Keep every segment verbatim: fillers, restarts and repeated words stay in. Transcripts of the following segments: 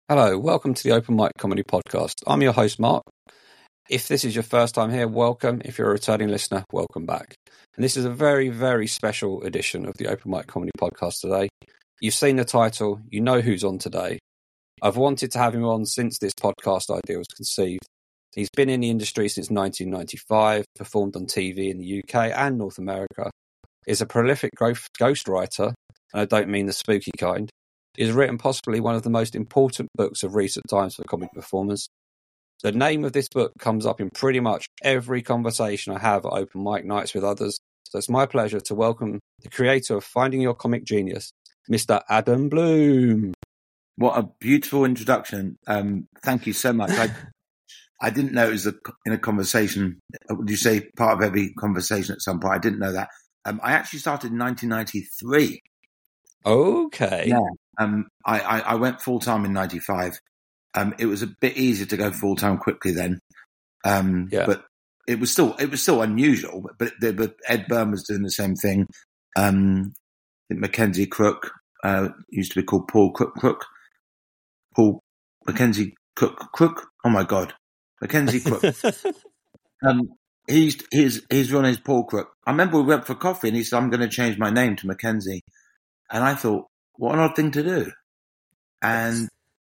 Hello, welcome to the Open Mic Comedy Podcast. I'm your host, Mark. If this is your first time here, welcome. If you're a returning listener, welcome back. And this is a very, very special edition of the Open Mic Comedy Podcast today. You've seen the title, you know who's on today. I've wanted to have him on since this podcast idea was conceived. He's been in the industry since nineteen ninety-five, performed on T V in the U K and North America, is a prolific ghostwriter, and I don't mean the spooky kind. He's written possibly one of the most important books of recent times for comic performers. The name of this book comes up in pretty much every conversation I have at open mic nights with others, so it's my pleasure to welcome the creator of Finding Your Comic Genius, Mister Adam Bloom. What a beautiful introduction. Um, thank you so much. I, I didn't know it was a, in a conversation. Would you say part of every conversation at some point? I didn't know that. Um, I actually started in nineteen ninety-three. Okay. Yeah. Um, I, I, I went full-time in ninety-five. Um, it was a bit easier to go full-time quickly then. Um, yeah. But it was still it was still unusual. But, but, but Ed Byrne was doing the same thing. Um, I think Mackenzie Crook uh, used to be called Paul Crook Crook. Paul Mackenzie Crook Crook. Oh my God, Mackenzie Crook. um, he's his his real name's Paul Crook. I remember we went for coffee and he said, "I'm going to change my name to Mackenzie," and I thought, what an odd thing to do. And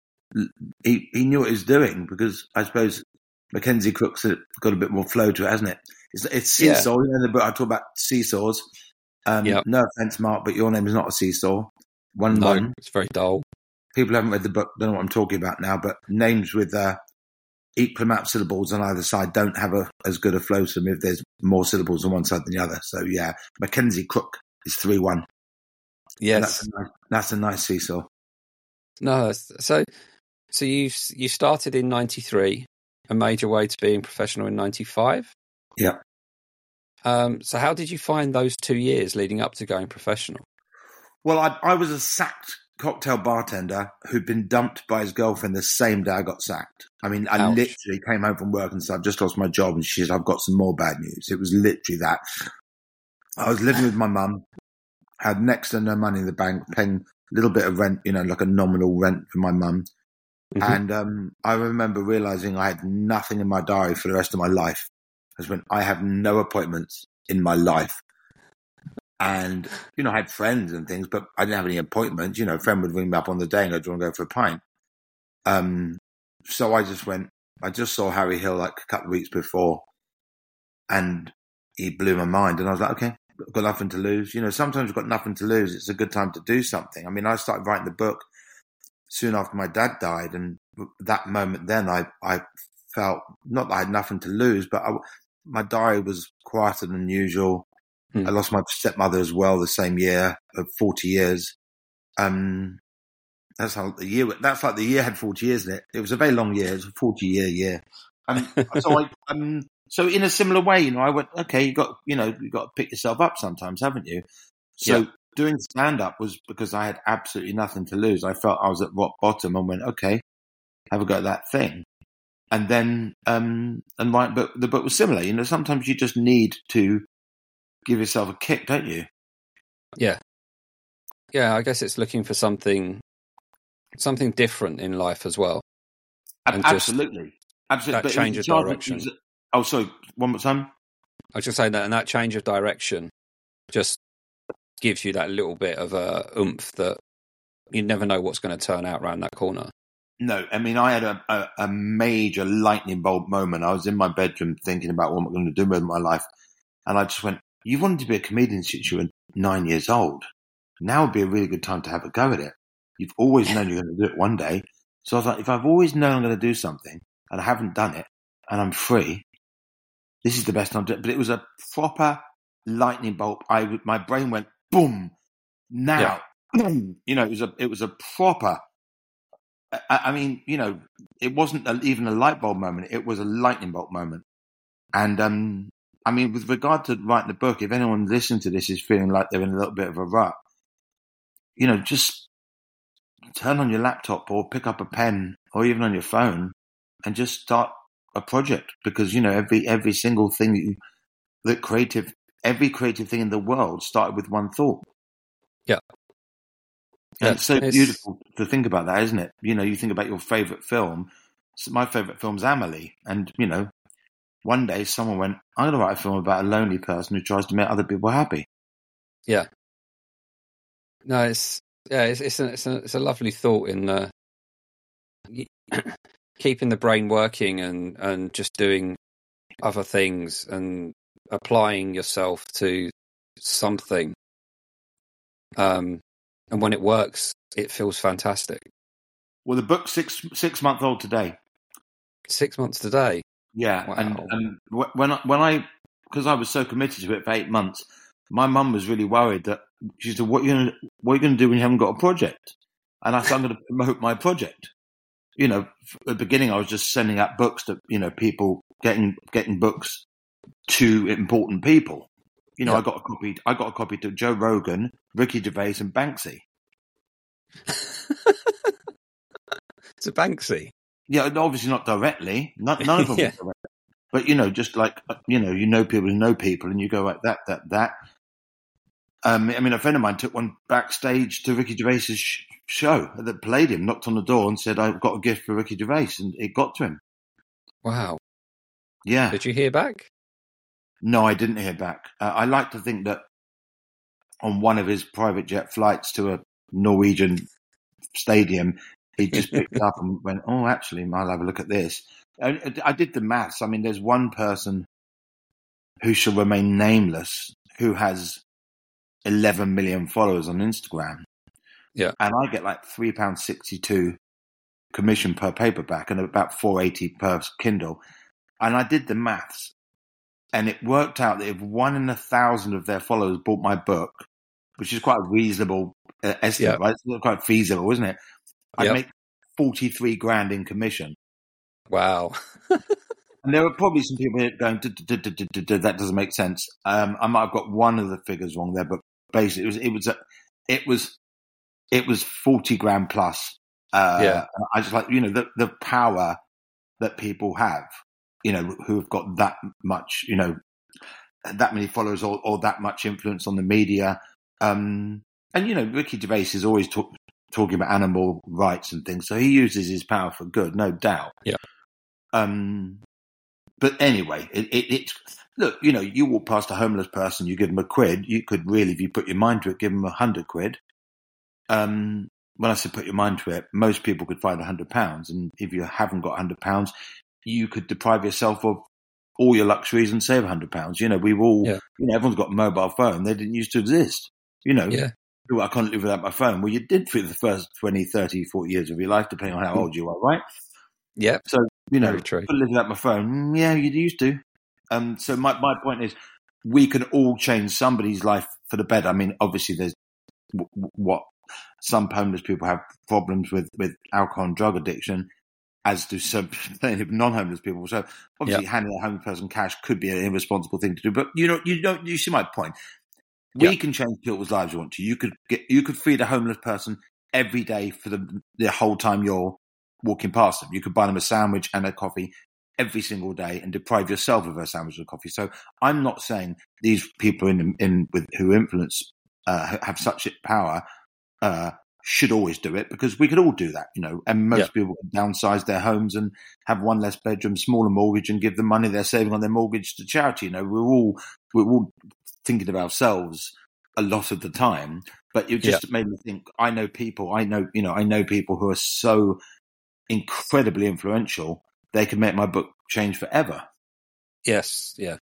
he he knew what he was doing because I suppose Mackenzie Crook's got a bit more flow to it, hasn't it? It's, it's seesaw. Yeah. You know, in the book I talk about seesaws. Um, yep. No offense, Mark, but your name is not a seesaw. One no, one. It's very dull. People haven't read the book, don't know what I'm talking about now, but names with uh, equal amount of syllables on either side don't have a, as good a flow to them if there's more syllables on one side than the other. So yeah, Mackenzie Crook is three one. Yes. That's a nice, that's a nice seesaw. No, so so you you started in ninety-three and made your way to being professional in ninety-five? Yeah. Um, so how did you find those two years leading up to going professional? Well, I, I was a sacked cocktail bartender who'd been dumped by his girlfriend the same day I got sacked. I mean, I Ouch. literally came home from work and said, I've just lost my job. And she said, I've got some more bad news. It was literally that. I was living with my mum, had next to no money in the bank, paying a little bit of rent, you know, like a nominal rent for my mum. Mm-hmm. And um, I remember realizing I had nothing in my diary for the rest of my life. I just went, I have no appointments in my life. And, you know, I had friends and things, but I didn't have any appointments. You know, a friend would ring me up on the day and go, do you want to go for a pint? Um, so I just went, I just saw Harry Hill like a couple of weeks before and he blew my mind. And I was like, okay, I've got nothing to lose. You know, sometimes you've got nothing to lose. It's a good time to do something. I mean, I started writing the book soon after my dad died. And that moment then I, I felt, not that I had nothing to lose, but I, my diary was quieter than usual. Hmm. I lost my stepmother as well the same year of forty years. Um, that's how the year, that's like the year had forty years in it. It was a very long year. It was a forty year year. Um, so I, um, so in a similar way, you know, I went, okay, you got, you know, you got to pick yourself up sometimes, haven't you? So yeah. Doing stand up was because I had absolutely nothing to lose. I felt I was at rock bottom and went, okay, have a go at that thing. And then, um, and my, but the book was similar. You know, sometimes you just need to give yourself a kick, don't you? Yeah. Yeah, I guess it's looking for something something different in life as well. And absolutely. Absolutely. That but change of direction. Was, oh, sorry, one more time? I was just saying that, and that change of direction just gives you that little bit of a oomph that you never know what's going to turn out around that corner. No, I mean, I had a, a, a major lightning bolt moment. I was in my bedroom thinking about what I'm going to do with my life. And I just went, you wanted to be a comedian since you were nine years old. Now would be a really good time to have a go at it. You've always known you're going to do it one day. So I was like, if I've always known I'm going to do something and I haven't done it and I'm free, this is the best time to do it. But it was a proper lightning bolt. I, my brain went, boom, now. Yeah. You know, it was a, it was a proper, I, I mean, you know, it wasn't a, even a light bulb moment. It was a lightning bolt moment. And, um, I mean, with regard to writing the book, if anyone listening to this is feeling like they're in a little bit of a rut, you know, just turn on your laptop or pick up a pen or even on your phone and just start a project. Because, you know, every every single thing that you, that creative, every creative thing in the world started with one thought. Yeah. And it's so it's... beautiful to think about that, isn't it? You know, you think about your favourite film. So my favourite film's Amelie. And, you know, one day someone went, I'm going to write a film about a lonely person who tries to make other people happy. Yeah. No, it's, yeah, it's, it's, a, it's, a, it's a lovely thought in uh, keeping the brain working and, and just doing other things and applying yourself to something. Um, and when it works, it feels fantastic. Well, the book's six six months old today. Six months today. Yeah, wow. and and when I, when I because I was so committed to it for eight months, my mum was really worried that she said, "What are you gonna what are you gonna do when you haven't got a project?" And I said, "I'm going to promote my project." You know, at the beginning, I was just sending out books to you know people getting getting books to important people. You know, yeah. I got a copy. I got a copy to Joe Rogan, Ricky Gervais, and Banksy. To Banksy, yeah, obviously not directly. None, none of them, yeah. Were directly. But you know, just like you know, you know people who know people, and you go like that, that, that. Um, I mean, a friend of mine took one backstage to Ricky Gervais's sh- show that played him, knocked on the door, and said, "I've got a gift for Ricky Gervais," and it got to him. Wow. Yeah. Did you hear back? No, I didn't hear back. Uh, I like to think that on one of his private jet flights to a Norwegian stadium, he just picked it up and went, "Oh, actually, I'll have a look at this." I, I did the maths. I mean, there's one person who shall remain nameless who has eleven million followers on Instagram. Yeah. And I get like three pounds sixty-two commission per paperback and about four eighty per Kindle. And I did the maths. And it worked out that if one in a thousand of their followers bought my book, which is quite a reasonable uh, estimate, yep. right? It's quite feasible, isn't it? I'd yep. make forty-three grand in commission. Wow. And there were probably some people here going, that doesn't make sense. Um, I might have got one of the figures wrong there, but basically it was, it was, a, it was, it was forty grand plus. Uh, yeah. I just like, you know, the, the power that people have. You know, who've got that much, you know, that many followers or, or that much influence on the media. Um, and, you know, Ricky Gervais is always talk, talking about animal rights and things. So he uses his power for good, no doubt. Yeah. Um, but anyway, it, it, it, look, you know, you walk past a homeless person, you give them a quid. You could really, if you put your mind to it, give them a hundred quid. Um, when I say put your mind to it, most people could find a hundred pounds. And if you haven't got a hundred pounds, you could deprive yourself of all your luxuries and save a hundred pounds. You know, we've all, yeah. you know, everyone's got a mobile phone. They didn't used to exist. You know, yeah. I can't live without my phone. Well, you did for the first twenty, thirty, forty years of your life, depending on how old you are, right? Yeah. So, you know, I live without my phone. Yeah, you used to. Um, so my, my point is we can all change somebody's life for the better. I mean, obviously there's w- what some homeless people have problems with, with alcohol and drug addiction, as do some non-homeless people. So obviously yep. handing a homeless person cash could be an irresponsible thing to do. But you know, you don't, you see my point. We yep. can change people's lives you want to. You could get, you could feed a homeless person every day for the, the whole time you're walking past them. You could buy them a sandwich and a coffee every single day and deprive yourself of a sandwich or coffee. So I'm not saying these people in, in with who influence, uh, have such power, uh, should always do it, because we could all do that, you know, and most yeah. people can downsize their homes and have one less bedroom, smaller mortgage, and give the money they're saving on their mortgage to charity. You know, we're all, we're all thinking of ourselves a lot of the time, but it just yeah. made me think, I know people, I know, you know, I know people who are so incredibly influential, they can make my book change forever. Yes. Yeah.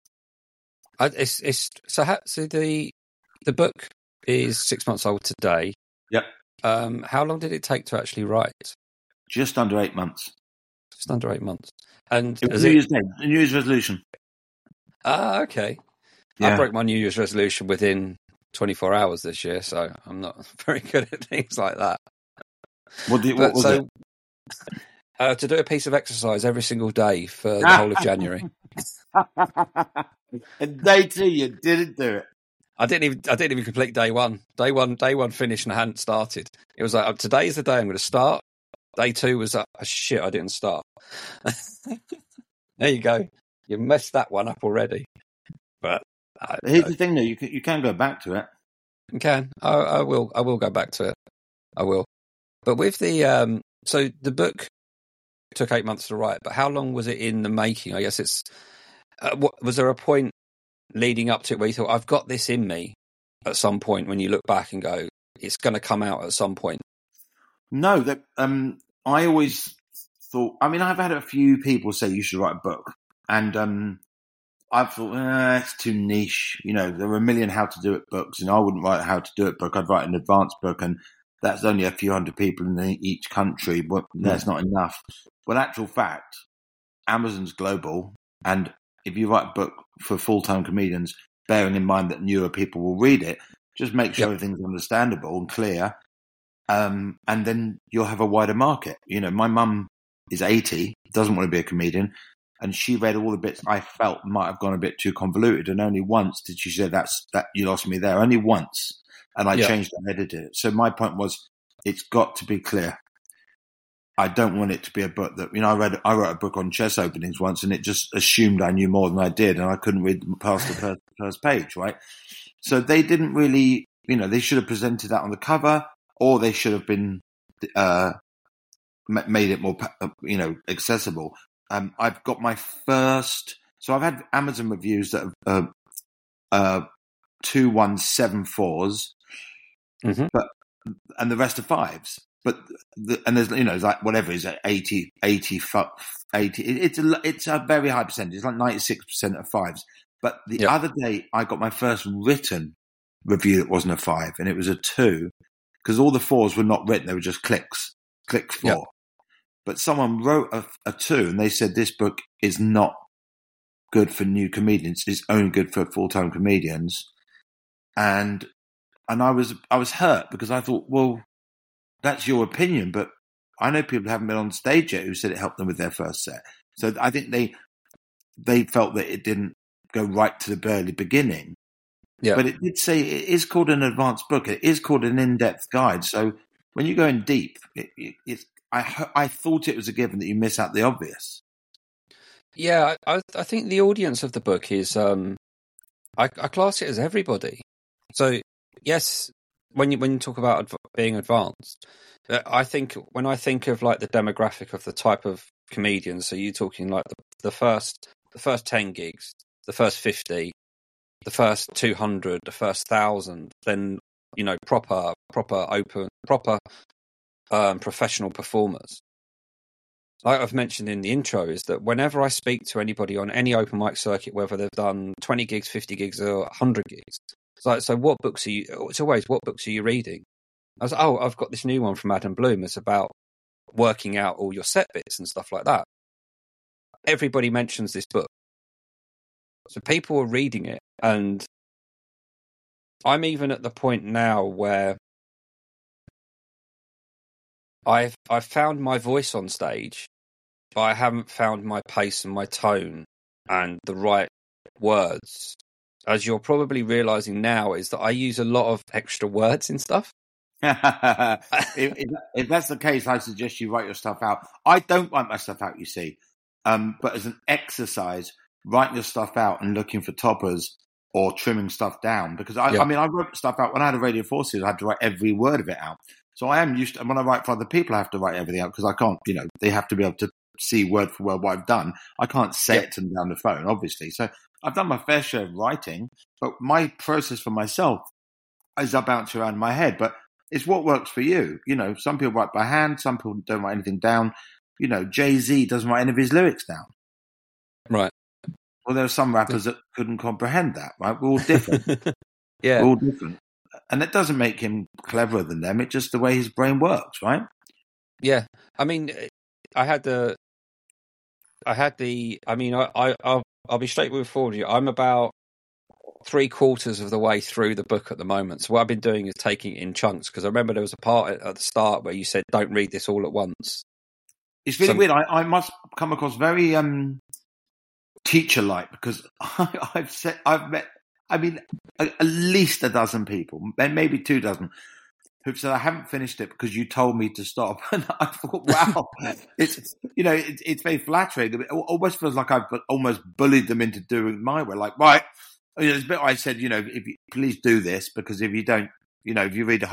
I, it's, it's, so, how, so the, the book is six months old today. Yep. Um, how long did it take to actually write? Just under eight months. Just under eight months. And it was New Year's Day, a New Year's resolution. Ah, okay. Yeah. I broke my New Year's resolution within twenty-four hours this year, so I'm not very good at things like that. What, did, what was so, it? Uh, to do a piece of exercise every single day for the whole of January. And day two, you didn't do it. I didn't even. I didn't even complete day one. Day one. Day one finished, and I hadn't started. It was like, oh, today's the day I'm going to start. Day two was like, oh, shit, I didn't start. There you go. You messed that one up already. But I, here's I, the thing, though. You can you can go back to it. You can. I, I will. I will go back to it. I will. But with the um, so the book took eight months to write, but how long was it in the making? I guess it's uh, what, was there a point leading up to it where you thought, I've got this in me at some point, when you look back and go, it's going to come out at some point? No, that um, I always thought. I mean, I've had a few people say you should write a book, and um, I've thought eh, it's too niche. You know, there are a million how to do it books, and I wouldn't write a how to do it book. I'd write an advanced book, and that's only a few hundred people in each country, but that's not enough. But actual fact, Amazon's global, and if you write a book for full-time comedians, bearing in mind that newer people will read it, just make sure yep. everything's understandable and clear, um, and then you'll have a wider market. You know, my mum is eighty, doesn't want to be a comedian, and she read all the bits I felt might have gone a bit too convoluted, and only once did she say, that's that you lost me there. Only once. And I yep. changed and edited it. So my point was, it's got to be clear. I don't want it to be a book that, you know, I read, I wrote a book on chess openings once, and it just assumed I knew more than I did, and I couldn't read past the first, first page, right? So they didn't really, you know, they should have presented that on the cover, or they should have been, uh, made it more, you know, accessible. Um, I've got my first, so I've had Amazon reviews that have, uh, uh, two ones, seven fours, mm-hmm. but, and the rest are fives. But the, and there's, you know, like whatever is eighty, eighty, eighty. It's a it's a very high percentage. It's like ninety-six percent of fives. But the yep. other day, I got my first written review that wasn't a five, and it was a two, because all the fours were not written; they were just clicks, click four. Yep. But someone wrote a, a two, and they said this book is not good for new comedians. It's only good for full-time comedians. And and I was I was hurt, because I thought, well, that's your opinion, but I know people who haven't been on stage yet who said it helped them with their first set. So I think they they felt that it didn't go right to the very beginning. Yeah. But it did say it is called an advanced book. It is called an in-depth guide. So when you go in deep, it, it, it's I I thought it was a given that you miss out the obvious. Yeah, I I think the audience of the book is um I, I class it as everybody. So yes. When you when you talk about adv- being advanced, I think when I think of like the demographic of the type of comedians, so you're talking like the, the first the first ten gigs, the first fifty, the first two hundred, the first thousand, then you know proper proper open proper um, professional performers. Like I've mentioned in the intro, is that whenever I speak to anybody on any open mic circuit, whether they've done twenty gigs, fifty gigs, or one hundred gigs. It's like, so what books are you, it's always, what books are you reading? I was like, oh, I've got this new one from Adam Bloom. It's about working out all your set bits and stuff like that. Everybody mentions this book. So people are reading it. And I'm even at the point now where I've, I've found my voice on stage, but I haven't found my pace and my tone and the right words. As you're probably realising now, is that I use a lot of extra words and stuff. if, if, if that's the case, I suggest you write your stuff out. I don't write my stuff out, you see. Um, but as an exercise, writing your stuff out and looking for toppers or trimming stuff down. Because, I, yeah. I mean, I wrote stuff out. When I had a Radio four series, I had to write every word of it out. So I am used to, when I write for other people, I have to write everything out, because I can't, you know, they have to be able to see word for word what I've done. I can't say yeah. it to them down the phone, obviously. So I've done my fair share of writing, but my process for myself is I bounce around in my head. But it's what works for you. You know, some people write by hand, some people don't write anything down. You know, Jay-Z doesn't write any of his lyrics down. Right. Well, there are some rappers that couldn't comprehend that, right? We're all different. yeah. We're all different. And it doesn't make him cleverer than them. It's just the way his brain works, right? Yeah. I mean, I had the, I had the, I mean, I, I, I'll, I'll be straight with forward you. I'm about three quarters of the way through the book at the moment. So what I've been doing is taking it in chunks, because I remember there was a part at, at the start where you said, don't read this all at once. It's really so, weird. I, I must come across very um, teacher-like, because I, I've said, I've met, I mean, at least a dozen people, maybe two dozen, who've said, I haven't finished it because you told me to stop. And I thought, wow, it's, you know, it, it's very flattering. It almost feels like I've almost bullied them into doing it my way. Like, right, you know, there's a bit I said, you know, if you, please do this, because if you don't, you know, if you read a whole,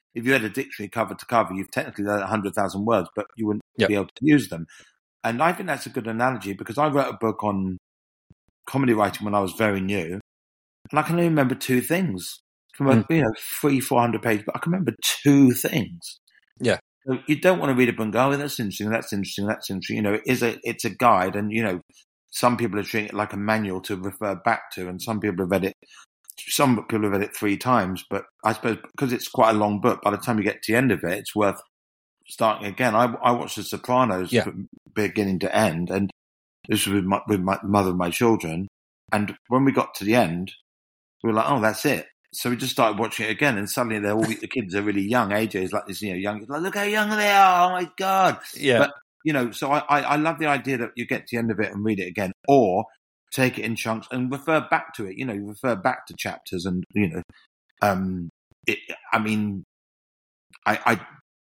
if you had a dictionary cover to cover, you've technically done one hundred thousand words, but you wouldn't yep. be able to use them. And I think that's a good analogy because I wrote a book on comedy writing when I was very new, and I can only remember two things. From a, mm. you know, three, four hundred pages, but I can remember two things. Yeah. So you don't want to read a book and go, oh, that's interesting, that's interesting, that's interesting. You know, it is a, it's a guide, and, you know, some people are treating it like a manual to refer back to, and some people have read it, some people have read it three times, but I suppose because it's quite a long book, by the time you get to the end of it, it's worth starting again. I, I watched The Sopranos yeah. from beginning to end, and this was with my, with my mother and my children, and when we got to the end, we were like, oh, that's it. So we just started watching it again, and suddenly they're all the kids are really young. A J is like this, you know, young. Like, look how young they are! Oh my god! Yeah. But you know, so I, I, I love the idea that you get to the end of it and read it again, or take it in chunks and refer back to it. You know, you refer back to chapters, and you know, um, it, I mean, I, I,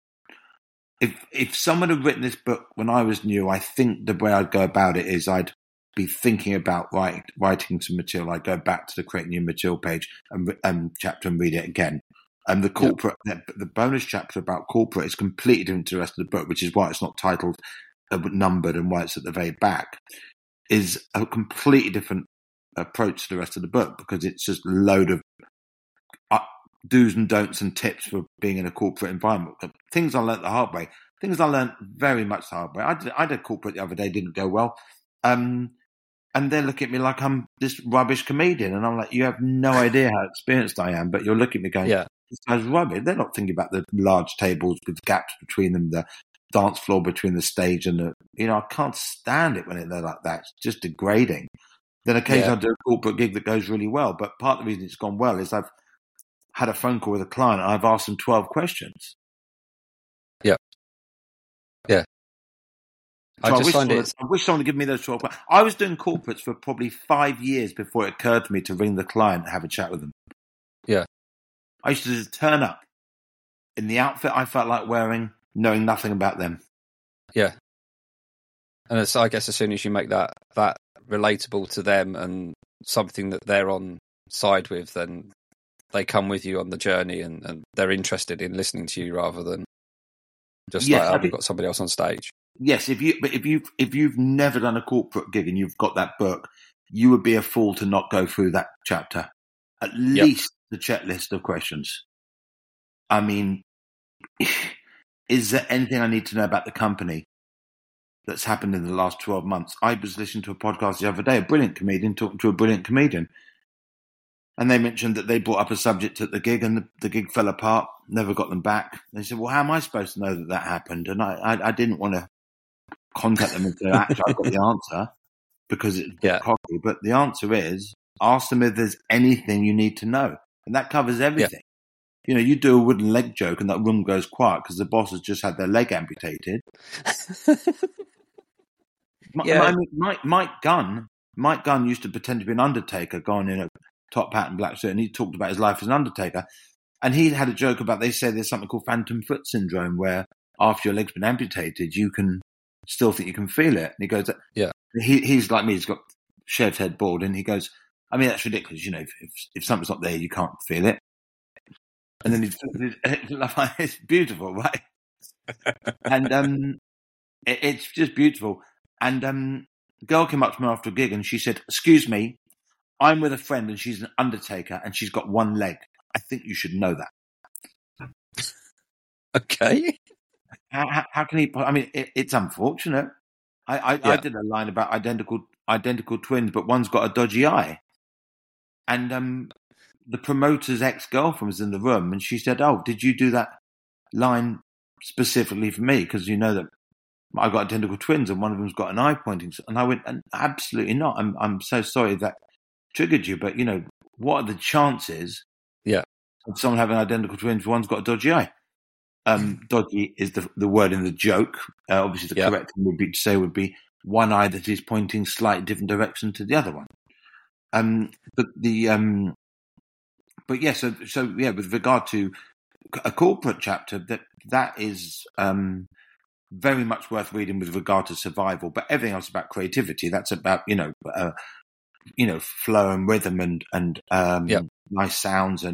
if if someone had written this book when I was new, I think the way I'd go about it is I'd be thinking about writing, writing some material. I go back to the Create New Material page and um, chapter and read it again. And the corporate, yep. the, the bonus chapter about corporate is completely different to the rest of the book, which is why it's not titled, uh, numbered, and why it's at the very back. Is a completely different approach to the rest of the book because it's just a load of uh, do's and don'ts and tips for being in a corporate environment. Things I learned the hard way. Things I learned very much the hard way. I did, I did corporate the other day, didn't go well. Um, And they look at me like I'm this rubbish comedian. And I'm like, you have no idea how experienced I am, but you're looking at me going, yeah. this guy's rubbish. They're not thinking about the large tables with gaps between them, the dance floor between the stage and the, you know, I can't stand it when they're like that. It's just degrading. Then occasionally yeah. I do a corporate gig that goes really well. But part of the reason it's gone well is I've had a phone call with a client and I've asked them twelve questions. Yeah. Yeah. So I, I, just wish find someone, it... I wish someone would give me those twelve. I was doing corporates for probably five years before it occurred to me to ring the client and have a chat with them. Yeah. I used to just turn up in the outfit I felt like wearing, knowing nothing about them. Yeah. And it's, I guess as soon as you make that, that relatable to them and something that they're on side with, then they come with you on the journey and, and they're interested in listening to you rather than just yes, like, oh, we've got somebody else on stage. Yes, if you but if you if you've never done a corporate gig and you've got that book, you would be a fool to not go through that chapter. At yep. least the checklist of questions. I mean, is there anything I need to know about the company that's happened in the last twelve months? I was listening to a podcast the other day, a brilliant comedian talking to a brilliant comedian. And they mentioned that they brought up a subject at the gig and the, the gig fell apart, never got them back. They said, well, how am I supposed to know that that happened? And I, I, I didn't want to contact them and say, actually, I've got the answer because it's yeah. cocky. But the answer is, ask them if there's anything you need to know. And that covers everything. Yeah. You know, you do a wooden leg joke and that room goes quiet because the boss has just had their leg amputated. yeah. I mean, Mike, Mike Gunn, Mike Gunn used to pretend to be an undertaker, going in a top hat and black suit, and he talked about his life as an undertaker. And he had a joke about, they say there's something called phantom foot syndrome, where after your leg's been amputated, you can still think you can feel it. And he goes, yeah, he, he's like me, he's got shaved head, bald, and he goes, I mean, that's ridiculous. You know, if, if, if something's not there, you can't feel it. And then he's, it's beautiful, right? and um, it, it's just beautiful. And um, the girl came up to me after a gig and she said, excuse me, I'm with a friend and she's an undertaker and she's got one leg. I think you should know that. Okay. How, how, how can he? I mean, it, it's unfortunate. I, I, yeah. I did a line about identical identical twins, but one's got a dodgy eye. And um, the promoter's ex-girlfriend was in the room and she said, oh, did you do that line specifically for me? Because you know that I got identical twins and one of them's got an eye pointing. And I went, absolutely not. I'm I'm so sorry that triggered you, but you know, what are the chances yeah. of someone having identical twins? One's got a dodgy eye. Um, dodgy is the the word in the joke. Uh, obviously, the yeah. correct thing would be to say would be one eye that is pointing slightly different direction to the other one. Um, but the um, but yeah, so so yeah, with regard to a corporate chapter, that that is um very much worth reading with regard to survival. But everything else about creativity, that's about you know. Uh, you know, flow and rhythm and, and, um, yep. nice sounds and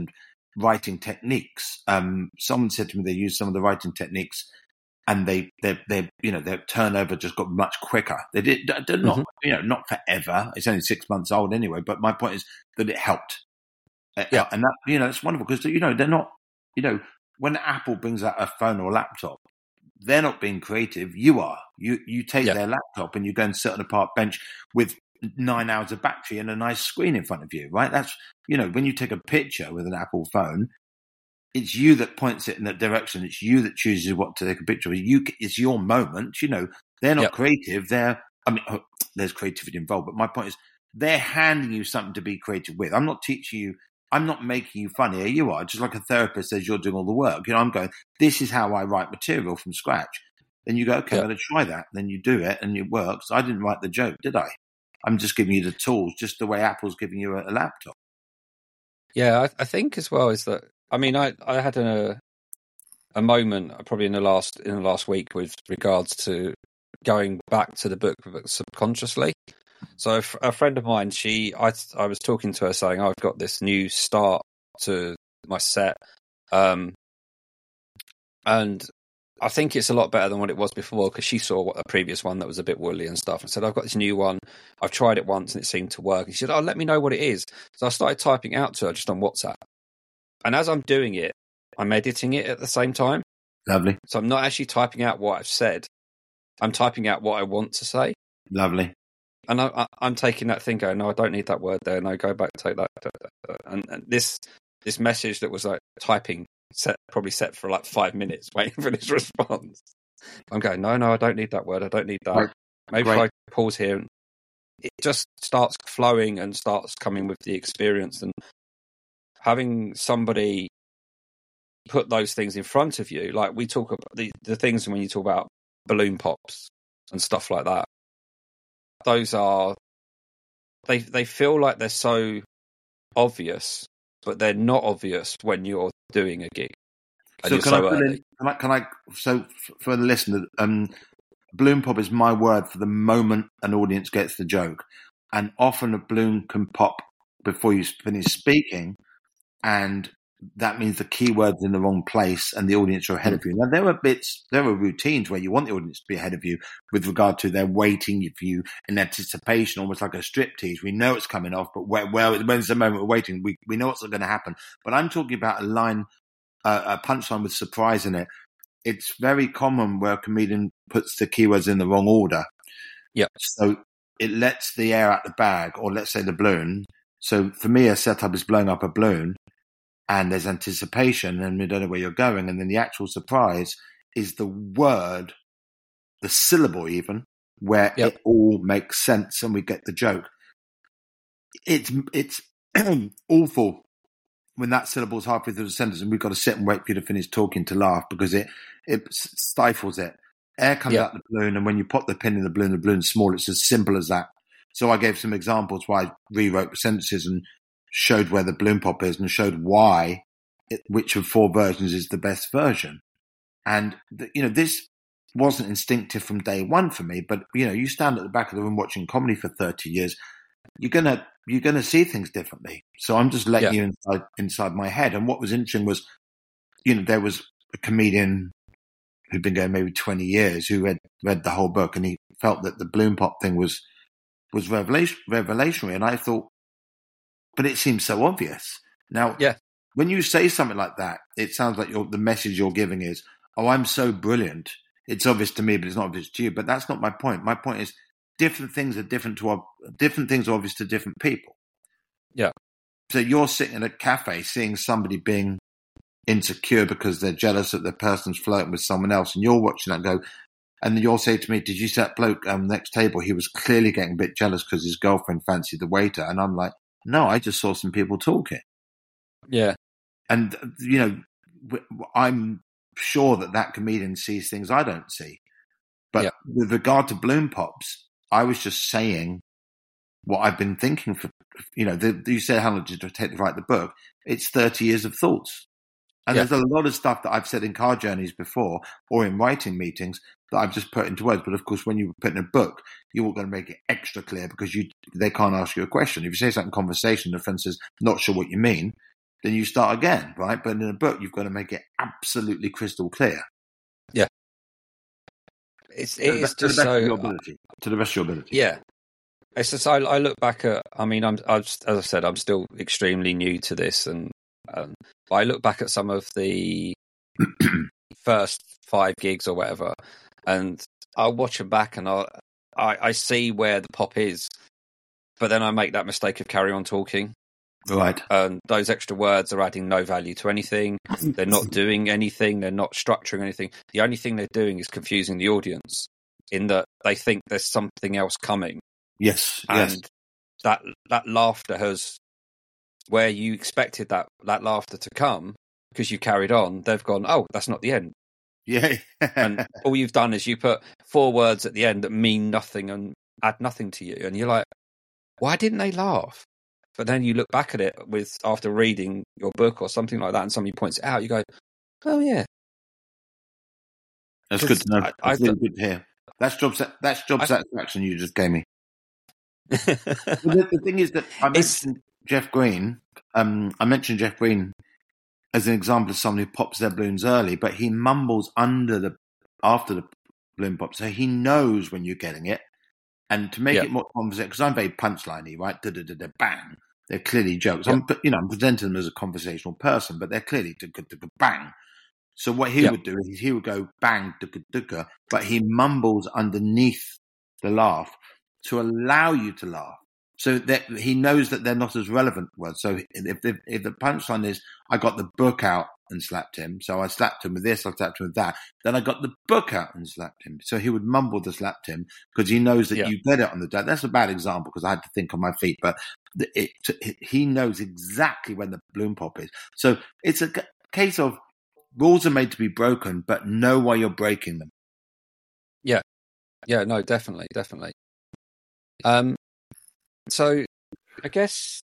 writing techniques. Um, someone said to me they used some of the writing techniques, and they, they, they, you know, their turnover just got much quicker. They did, they're not, mm-hmm. you know, not forever. It's only six months old anyway. But my point is that it helped. Yeah, and that, you know, it's wonderful because, you know, they're not, you know, when Apple brings out a phone or a laptop, they're not being creative. You are. You you take yeah. their laptop and you go and sit on a park bench with nine hours of battery and a nice screen in front of you, right? That's, you know, when you take a picture with an Apple phone, it's you that points it in that direction. It's you that chooses what to take a picture of. You, it's your moment. You know, they're not yep. creative. They're, I mean, oh, there's creativity involved, but my point is they're handing you something to be creative with. I'm not teaching you. I'm not making you funnier. You are, just like a therapist says you're doing all the work. You know, I'm going, this is how I write material from scratch. Then you go, okay, yep. I'm going to try that. Then you do it and it works. I didn't write the joke, did I? I'm just giving you the tools, just the way Apple's giving you a, a laptop. Yeah, I, I think as well is that, I mean, I, I had a a moment probably in the last in the last week with regards to going back to the book subconsciously. So a, a friend of mine, she I I was talking to her saying, I've got this new start to my set, um, and I think it's a lot better than what it was before because she saw a previous one that was a bit woolly and stuff and said, I've got this new one. I've tried it once and it seemed to work. And she said, oh, let me know what it is. So I started typing out to her just on WhatsApp. And as I'm doing it, I'm editing it at the same time. Lovely. So I'm not actually typing out what I've said. I'm typing out what I want to say. Lovely. And I, I, I'm taking that thing going, no, I don't need that word there. No, go back, take that. And, and this this message that was like typing, set probably set for like five minutes waiting for this response. I'm going, no, no, I don't need that word. I don't need that. Right. Maybe Great. If I pause here and it just starts flowing and starts coming with the experience and having somebody put those things in front of you. Like we talk about the, the things when you talk about balloon pops and stuff like that. Those are, they, they feel like they're so obvious, but they're not obvious when you're doing a gig. So can, so I put in, can I can I so for the listener, um, balloon pop is my word for the moment an audience gets the joke, and often a balloon can pop before you finish speaking, and that means the keyword's in the wrong place and the audience are ahead of you. Now there are bits, there are routines where you want the audience to be ahead of you with regard to their waiting for you in anticipation, almost like a striptease. We know it's coming off, but where, where when's the moment we're waiting? We we know what's going to happen. But I'm talking about a line. Uh, a punchline with surprise in it. It's very common where a comedian puts the keywords in the wrong order. Yeah. So it lets the air out the bag, or let's say the balloon. So for me, a setup is blowing up a balloon, and there's anticipation, and we don't know where you're going, and then the actual surprise is the word, the syllable even, where yep. it all makes sense, and we get the joke. It's it's awful when that syllable is halfway through the sentence and we've got to sit and wait for you to finish talking to laugh because it, it stifles it. Air comes yep. out the balloon, and when you pop the pin in the balloon, the balloon's small. It's as simple as that. So I gave some examples where I rewrote the sentences and showed where the balloon pop is and showed why, it, which of four versions is the best version. And, the, you know, this wasn't instinctive from day one for me, but, you know, you stand at the back of the room watching comedy for thirty years, you're going to, you're going to see things differently. So I'm just letting yeah. you inside, inside my head. And what was interesting was, you know, there was a comedian who'd been going maybe twenty years who read, read the whole book, and he felt that the balloon pop thing was, was revelation, revelationary. And I thought, but it seems so obvious. Now, yeah. when you say something like that, it sounds like you're, the message you're giving is, oh, I'm so brilliant. It's obvious to me, but it's not obvious to you. But that's not my point. My point is, different things are different to different things are obvious to different people. Yeah. So you're sitting in a cafe seeing somebody being insecure because they're jealous that the person's flirting with someone else, and you're watching that and go, and you'll say to me, "Did you see that bloke um, next table? He was clearly getting a bit jealous because his girlfriend fancied the waiter." And I'm like, "No, I just saw some people talking." Yeah. And you know, I'm sure that that comedian sees things I don't see. But yeah. with regard to balloon pops, I was just saying what I've been thinking for, you know, the, you said how long did it take to write the book? It's thirty years of thoughts. And yeah. there's a lot of stuff that I've said in car journeys before or in writing meetings that I've just put into words. But of course, when you put in a book, you're going to make it extra clear because you they can't ask you a question. If you say something in conversation, the friend says, not sure what you mean, then you start again, right? But in a book, you've got to make it absolutely crystal clear. Yeah. It's, it to is the, just to the best so... of your ability. To the best of your ability. Yeah. It's just, I, I look back at, I mean, I'm, I've, as I said, I'm still extremely new to this, and um, I look back at some of the first five gigs or whatever, and I'll watch them back, and I'll, I, I see where the pop is, but then I make that mistake of carry on talking. Right. And those extra words are adding no value to anything. They're not doing anything. They're not structuring anything. The only thing they're doing is confusing the audience in that they think there's something else coming. Yes, and yes. that that laughter has, where you expected that that laughter to come because you carried on, they've gone, oh, that's not the end. Yeah. And all you've done is you put four words at the end that mean nothing and add nothing to you, and you're like, why didn't they laugh? But then you look back at it with after reading your book or something like that, and somebody points it out, you go, oh yeah, that's good to know. I, That's really good to hear. That's job that's job I, satisfaction you just gave me. Well, the, the thing is that I mentioned it's... Jeff Green. Um, I mentioned Jeff Green as an example of someone who pops their balloons early, but he mumbles under the after the balloon pops, so he knows when you're getting it. And to make yeah. it more conversational, because I'm very punchliney, right? Da, da, da, da, bang. They're clearly jokes. Yeah. I'm, you know, I'm presenting them as a conversational person, but they're clearly da, da, da, bang. So what he yeah. would do is he would go bang, da, da, da, but he mumbles underneath the laugh to allow you to laugh. So that he knows that they're not as relevant words. So if, if, if the punchline is, I got the book out and slapped him, so I slapped him with this, I slapped him with that, then I got the book out and slapped him. So he would mumble the slapped him because he knows that yeah. you get it on the day. That's a bad example because I had to think on my feet, but it, it, he knows exactly when the balloon pop is. So it's a case of rules are made to be broken, but know why you're breaking them. Yeah. Yeah, no, definitely, definitely. Um, so I guess,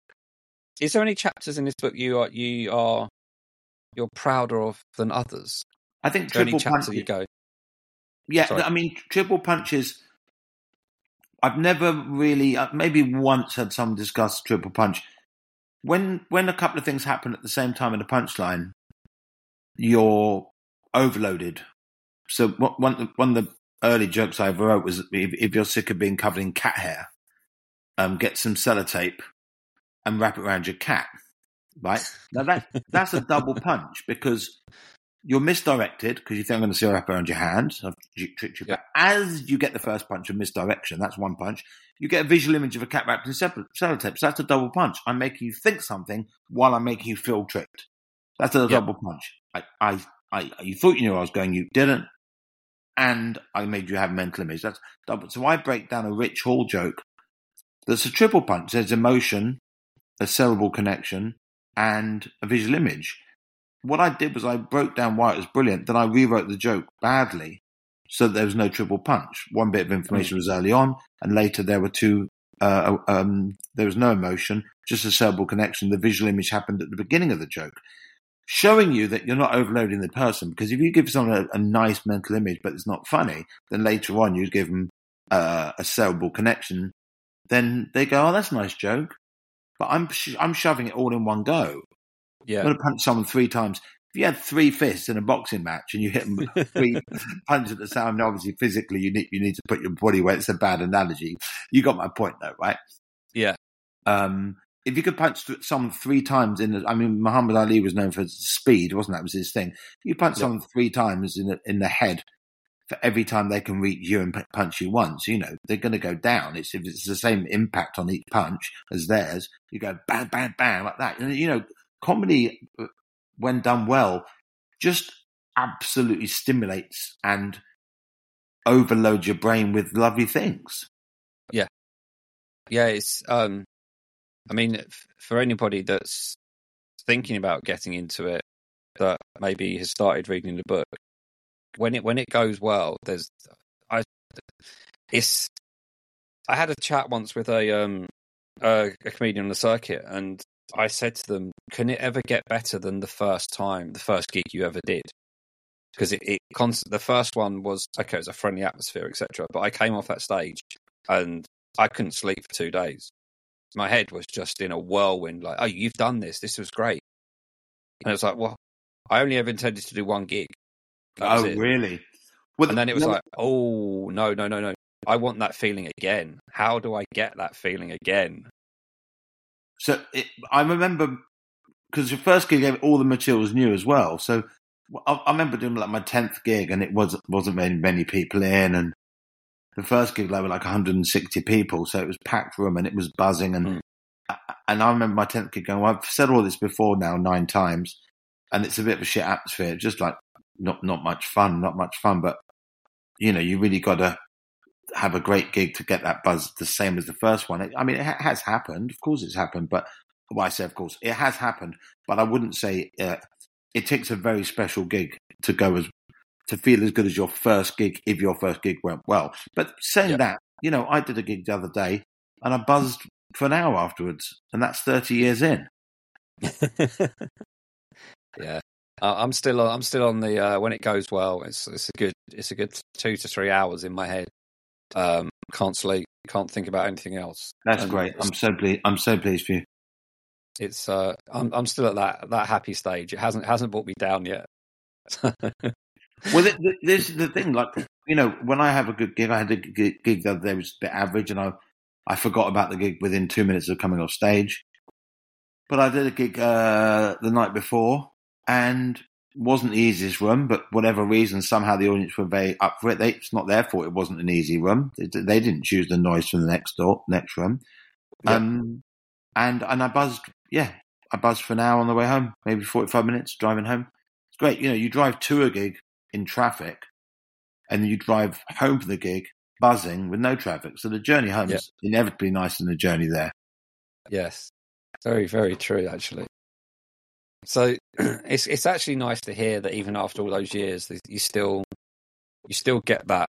is there any chapters in this book you are you are you're prouder of than others? I think Triple Punch. You go. Yeah, Sorry. I mean Triple Punches. I've never really, maybe once had someone discuss Triple Punch. When when a couple of things happen at the same time in a punchline, you're overloaded. So one one of the early jokes I ever wrote was if, if you're sick of being covered in cat hair, um, get some sellotape and wrap it around your cat. Right? Now that that's a double punch because you're misdirected because you think I'm going to see a wrap around your hand. I've tricked you. But as you get the first punch of misdirection, that's one punch. You get a visual image of a cat wrapped in sellotape. So that's a double punch. I'm making you think something while I'm making you feel tricked. That's a yep. double punch. I, I, I, you thought you knew where I was going, you didn't, and I made you have a mental image. That's double. So I break down a Rich Hall joke that's a triple punch. There's emotion, a cerebral connection, and a visual image. What I did was I broke down why it was brilliant, then I rewrote the joke badly so that there was no triple punch. One bit of information was early on, and later there were two, uh, um, there was no emotion, just a cerebral connection. The visual image happened at the beginning of the joke, showing you that you're not overloading the person, because if you give someone a, a nice mental image but it's not funny, then later on you give them uh, a cerebral connection, then they go, oh, that's a nice joke. But I'm sh- I'm shoving it all in one go. Yeah. I'm going to punch someone three times. If you had three fists in a boxing match and you hit them with three punches at the same time, obviously physically you need you need to put your body weight. It's a bad analogy. You got my point though, right? Yeah. Um, if you could punch someone three times in, the, I mean, Muhammad Ali was known for speed, wasn't that? Was his thing? You punch yeah. someone three times in the, in the head for every time they can reach you and punch you once, you know, they're going to go down. It's if it's the same impact on each punch as theirs, you go bang, bang, bang like that. And, you know, comedy, when done well, just absolutely stimulates and overloads your brain with lovely things. Yeah. Yeah, it's, um, I mean, for anybody that's thinking about getting into it, that maybe has started reading the book, when it when it goes well, there's, I, it's, I had a chat once with a um a, a comedian on the circuit, and I said to them, "Can it ever get better than the first time, the first gig you ever did?" Because it, it constant. The first one was okay, it was a friendly atmosphere, et cetera. But I came off that stage and I couldn't sleep for two days. My head was just in a whirlwind. Like, oh, you've done this. This was great. And it's like, well, I only ever intended to do one gig. That oh, really? Well, and then it was no, like, oh, no, no, no, no. I want that feeling again. How do I get that feeling again? So it, I remember, because your first gig, all the material was new as well. So I, I remember doing like my tenth gig, and it was, wasn't many, many people in. And the first gig, there were like one hundred sixty people. So it was packed room and it was buzzing. And, mm. and I remember my tenth gig going, well, I've said all this before now nine times, and it's a bit of a shit atmosphere. It's just like not, not much fun, not much fun. But, you know, you really got to have a great gig to get that buzz the same as the first one. I mean, it ha- has happened. Of course it's happened, but well, I say of course it has happened, but I wouldn't say uh, it takes a very special gig to go as to feel as good as your first gig if your first gig went well. But saying yeah. that, you know, I did a gig the other day and I buzzed for an hour afterwards, and that's thirty years in. yeah. Uh, I'm still I'm still on the uh, when it goes well. It's it's a good it's a good two to three hours in my head. Um, can't sleep, can't think about anything else. That's and great. I'm so pleased. I'm so pleased for you. It's uh, I'm I'm still at that that happy stage. It hasn't hasn't brought me down yet. Well, this is the thing. Like, you know, when I have a good gig, I had a gig the other day, which was a bit average, and I I forgot about the gig within two minutes of coming off stage. But I did a gig uh, the night before, and wasn't the easiest room, but whatever reason, somehow the audience were very up for it. They, it's not their fault it wasn't an easy room. They, they didn't choose the noise from the next door, next room. Yeah. Um, and and I buzzed, yeah, I buzzed for an hour on the way home, maybe forty-five minutes driving home. It's great. You know, you drive to a gig in traffic, and you drive home from the gig buzzing with no traffic. So the journey home yeah. is inevitably nicer than the journey there. Yes, very, very true, actually. So it's it's actually nice to hear that even after all those years, you still you still get that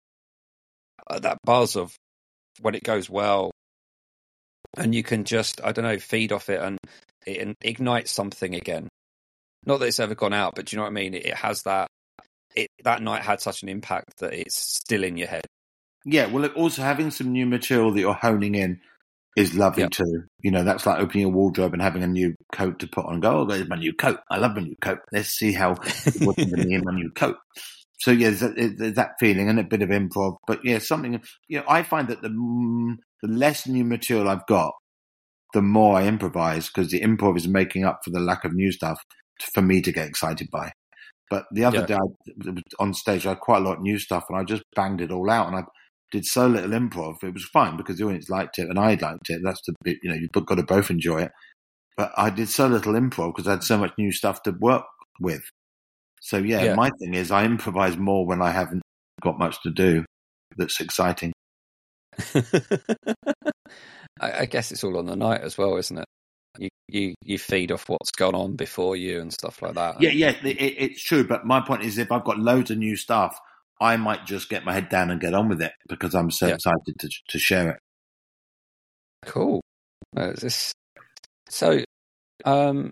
uh, that buzz of when it goes well, and you can just I don't know feed off it and it ignites something again. Not that it's ever gone out, but do you know what I mean? It, it has that. It that night had such an impact that it's still in your head. Yeah, well, also having some new material that you're honing in is lovely yep. too. You know, that's like opening a wardrobe and having a new coat to put on and go, oh, there's my new coat. I love my new coat. Let's see how what's in my new coat. So, yeah, there's that, there's that feeling and a bit of improv. But, yeah, something, you know, I find that the, the less new material I've got, the more I improvise, because the improv is making up for the lack of new stuff for me to get excited by. But the other yeah. day I, on stage, I had quite a lot of new stuff and I just banged it all out and I did so little improv. It was fine because the audience liked it and I liked it. That's the bit, you know, you've got to both enjoy it. But I did so little improv because I had so much new stuff to work with. So yeah, yeah, my thing is I improvise more when I haven't got much to do. That's exciting. I, I guess it's all on the night as well, isn't it? You, you you feed off what's gone on before you and stuff like that. Yeah, yeah, it, it's true. But my point is, if I've got loads of new stuff, I might just get my head down and get on with it because I'm so yeah. excited to to share it. Cool. Uh, this, so, um,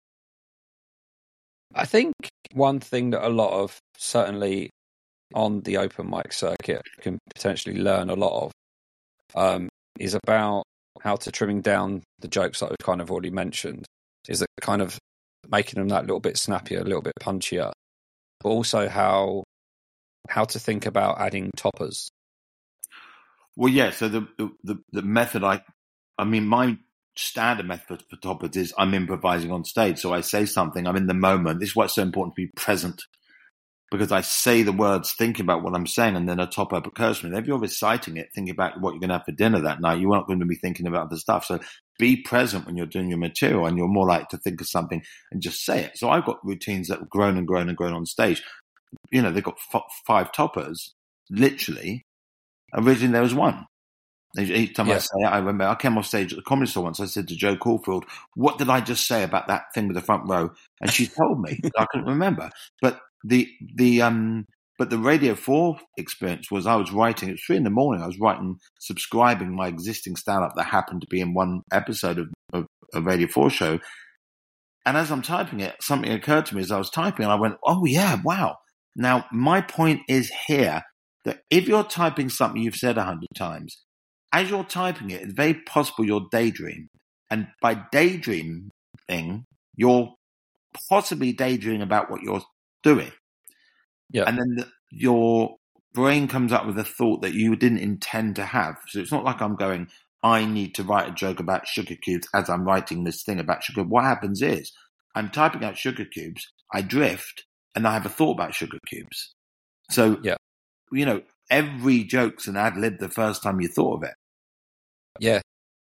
I think one thing that a lot of certainly on the open mic circuit can potentially learn a lot of um, is about how to trimming down the jokes that we've kind of already mentioned, is that kind of making them that little bit snappier, a little bit punchier, but also how how to think about adding toppers. Well, yeah. So the the, the method I, I mean, my standard method for toppers is I'm improvising on stage. So I say something, I'm in the moment. This is why it's so important to be present, because I say the words thinking about what I'm saying, and then a top up occurs to me. If you're reciting it, thinking about what you're going to have for dinner that night, you're not going to be thinking about other stuff. So be present when you're doing your material, and you're more likely to think of something and just say it. So I've got routines that have grown and grown and grown on stage. You know, they've got f- five toppers, literally. Originally, there was one. Each time yeah. I say it, I remember I came off stage at the Comedy Store once. I said to Jo Caulfield, what did I just say about that thing with the front row? And she told me. I couldn't remember. But the the um but the Radio four experience was I was writing, it was three in the morning, I was writing, subscribing my existing stand-up that happened to be in one episode of, of a Radio four show. And as I'm typing it, something occurred to me as I was typing, and I went, oh yeah, wow. Now, my point is here that if you're typing something you've said a hundred times, as you're typing it, it's very possible you'll daydream. And by daydreaming, you're possibly daydreaming about what you're doing. Yeah. And then the, your brain comes up with a thought that you didn't intend to have. So it's not like I'm going, I need to write a joke about sugar cubes as I'm writing this thing about sugar. What happens is I'm typing out sugar cubes, I drift, and I have a thought about sugar cubes. So, yeah. you know, every joke's an ad lib the first time you thought of it. Yeah.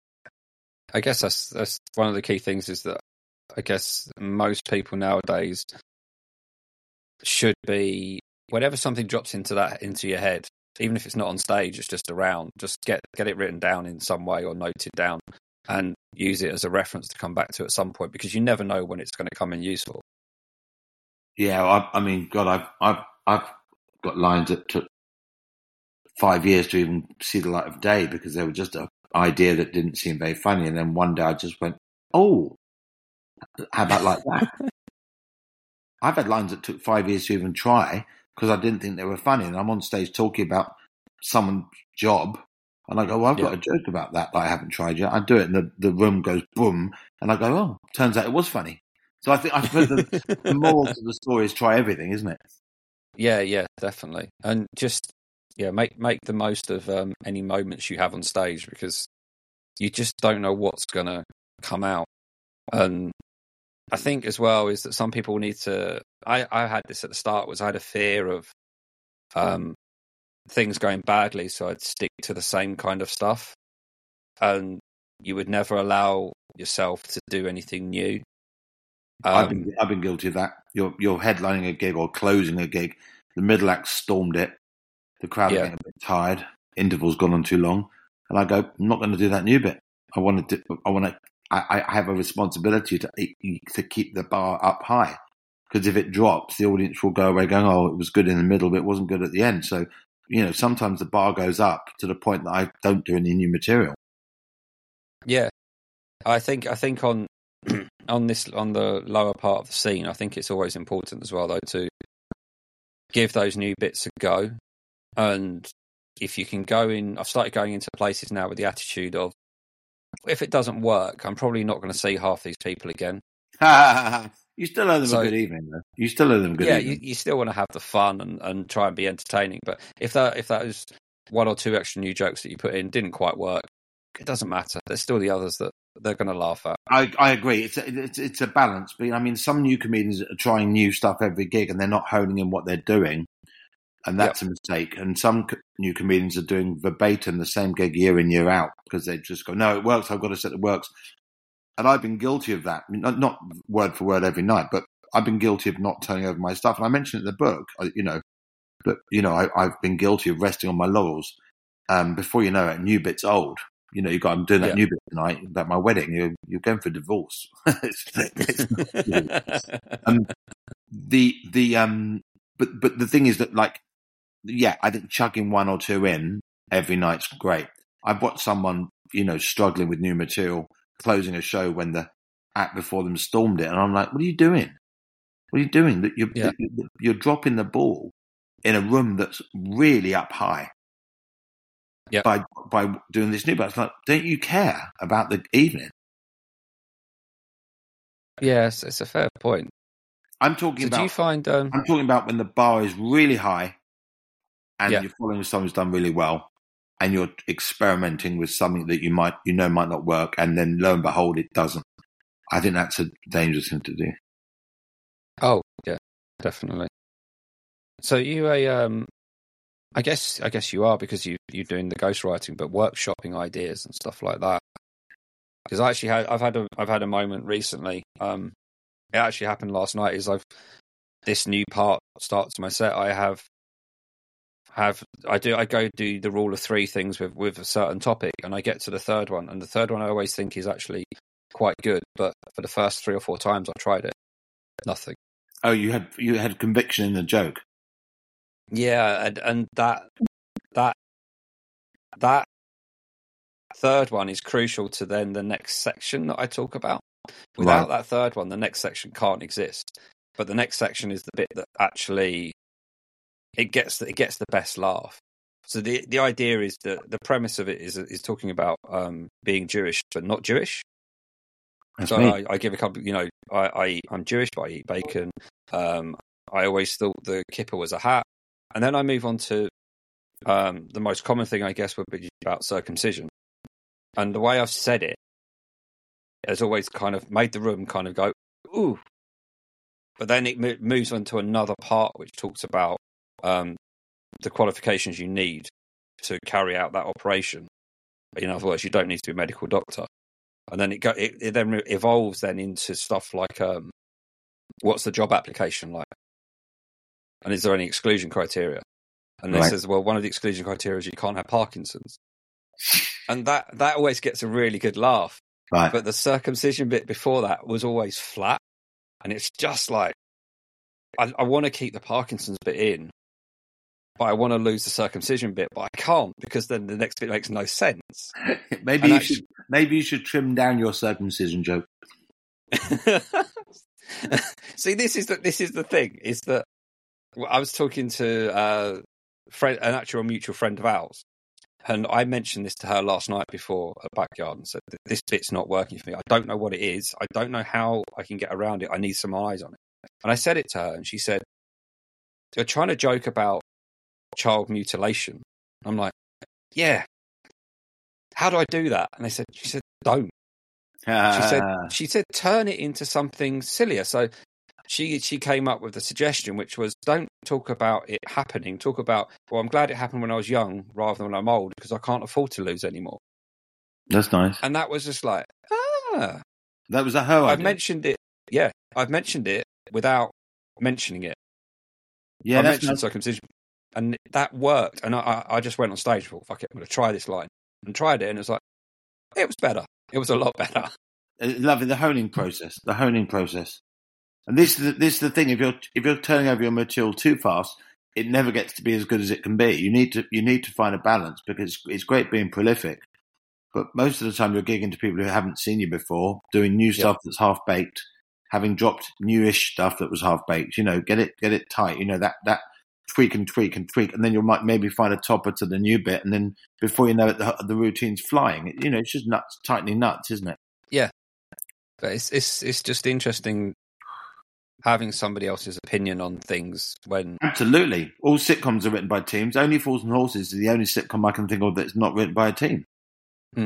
I guess that's that's one of the key things is that I guess most people nowadays should be, whenever something drops into that into your head, even if it's not on stage, it's just around, just get get it written down in some way or noted down and use it as a reference to come back to at some point, because you never know when it's going to come in useful. Yeah, I, I mean, God, I've I've I've got lines that took five years to even see the light of day because they were just an idea that didn't seem very funny, and then one day I just went, "Oh, how about like that?" I've had lines that took five years to even try because I didn't think they were funny, and I'm on stage talking about someone's job, and I go, "Well, I've yeah. got a joke about that that I haven't tried yet." I do it, and the, the room goes boom, and I go, "Oh, turns out it was funny." So I think I suppose the, the moral to the story is try everything, isn't it? Yeah, yeah, definitely, and just yeah, make make the most of um, any moments you have on stage, because you just don't know what's gonna come out. And I think as well is that some people need to. I I had this at the start, was I had a fear of um, things going badly, so I'd stick to the same kind of stuff, and you would never allow yourself to do anything new. Um, I've been I've been guilty of that. You're you're headlining a gig or closing a gig. The middle act stormed it. The crowd Yeah. are getting a bit tired. Interval's gone on too long, and I go, I'm not going to do that new bit. I want to. I want to. I, I have a responsibility to to keep the bar up high, because if it drops, the audience will go away going, "Oh, it was good in the middle, but it wasn't good at the end." So, you know, sometimes the bar goes up to the point that I don't do any new material. Yeah, I think I think on on this on the lower part of the scene, I think it's always important as well, though, to give those new bits a go. And if you can go in, I've started going into places now with the attitude of, if it doesn't work, I'm probably not going to see half these people again. You still owe them So, a good evening, though. You still owe them a good yeah, evening. you, you still want to have the fun and, and try and be entertaining. But if that if that is one or two extra new jokes that you put in didn't quite work, it doesn't matter. There's still the others that they're going to laugh at. I, I agree. It's a, it's it's a balance. But I mean, some new comedians are trying new stuff every gig, and they're not honing in what they're doing, and that's yep. a mistake. And some co- new comedians are doing verbatim the same gig year in, year out, because they just go, "No, it works. I've got to set it works." And I've been guilty of that. I mean, not, not word for word every night, but I've been guilty of not turning over my stuff. And I mentioned it in the book, you know, but you know, I, I've been guilty of resting on my laurels. Um, before you know it, new bit's old. You know, you got, I'm doing that yeah. new bit tonight about my wedding. You're, you're going for divorce. it's, it's um, the, the, um, but, but the thing is that, like, yeah, I think chugging one or two in every night's great. I've watched someone, you know, struggling with new material, closing a show when the act before them stormed it. And I'm like, what are you doing? What are you doing? You're, yeah. you're dropping the ball in a room that's really up high. Yep. By by doing this new, but it's like, don't you care about the evening? Yes, it's a fair point. I'm talking so about. Do you find? Um... I'm talking about when the bar is really high, and yep. you're following someone who's done really well, and you're experimenting with something that you might, you know, might not work, and then lo and behold, it doesn't. I think that's a dangerous thing to do. Oh yeah, definitely. So you a um. I guess I guess you are, because you you're doing the ghostwriting, but workshopping ideas and stuff like that. Because I actually had I've had a I've had a moment recently. Um, it actually happened last night. Is I've this new part starts my set. I have have I do I go do the rule of three things with with a certain topic, and I get to the third one, and the third one I always think is actually quite good, but for the first three or four times I tried it, nothing. Oh, you had you had conviction in the joke. Yeah, and, and that that that third one is crucial to then the next section that I talk about. Without right. that third one, the next section can't exist. But the next section is the bit that actually it gets the, it gets the best laugh. So the the idea is that the premise of it is is talking about um, being Jewish but not Jewish. That's so me. I, I give a couple. You know, I, I eat, I'm Jewish, but I eat bacon. Um, I always thought the kippah was a hat, and then I move on to um, the most common thing, I guess, would be about circumcision. And the way I've said it has always kind of made the room kind of go, ooh. But then it mo- moves on to another part which talks about um, the qualifications you need to carry out that operation. In other words, you don't need to be a medical doctor. And then it, go, it, it then evolves then into stuff like, um, what's the job application like? And is there any exclusion criteria? And Right. it says, well, one of the exclusion criteria is you can't have Parkinson's. And that, that always gets a really good laugh. Right. But the circumcision bit before that was always flat. And it's just like, I, I want to keep the Parkinson's bit in, but I want to lose the circumcision bit, but I can't because then the next bit makes no sense. maybe And you actually- should maybe you should trim down your circumcision joke. See, this is the this is the thing is that well, I was talking to uh, friend, an actual mutual friend of ours, and I mentioned this to her last night before a backyard and said, this bit's not working for me. I don't know what it is. I don't know how I can get around it. I need some eyes on it. And I said it to her, and she said, you're trying to joke about child mutilation. I'm like, yeah. How do I do that? And they said, she said, don't. Uh, She said, she said, turn it into something sillier. So she she came up with a suggestion, which was, don't talk about it happening. Talk about, well, I'm glad it happened when I was young rather than when I'm old because I can't afford to lose anymore. That's nice. And that was just like, ah. That was a her I've idea. mentioned it. Yeah, I've mentioned it without mentioning it. Yeah, I that's mentioned nice. circumcision. And that worked. And I, I just went on stage and thought, fuck it, I'm going to try this line. And tried it. And it was like, it was better. It was a lot better. Uh, Lovely the honing process. The honing process. And this is the, this is the thing. If you're if you're turning over your material too fast, it never gets to be as good as it can be. You need to you need to find a balance because it's great being prolific, but most of the time you're gigging to people who haven't seen you before, doing new stuff that's half baked, having dropped newish stuff that was half baked. You know, get it get it tight. You know that that tweak and tweak and tweak, and then you might maybe find a topper to the new bit, and then before you know it, the, the routine's flying. You know, it's just nuts, tightening nuts, isn't it? Yeah, but it's it's it's just interesting having somebody else's opinion on things when Absolutely. All sitcoms are written by teams. Only Fools and Horses is the only sitcom I can think of that's not written by a team. Hmm.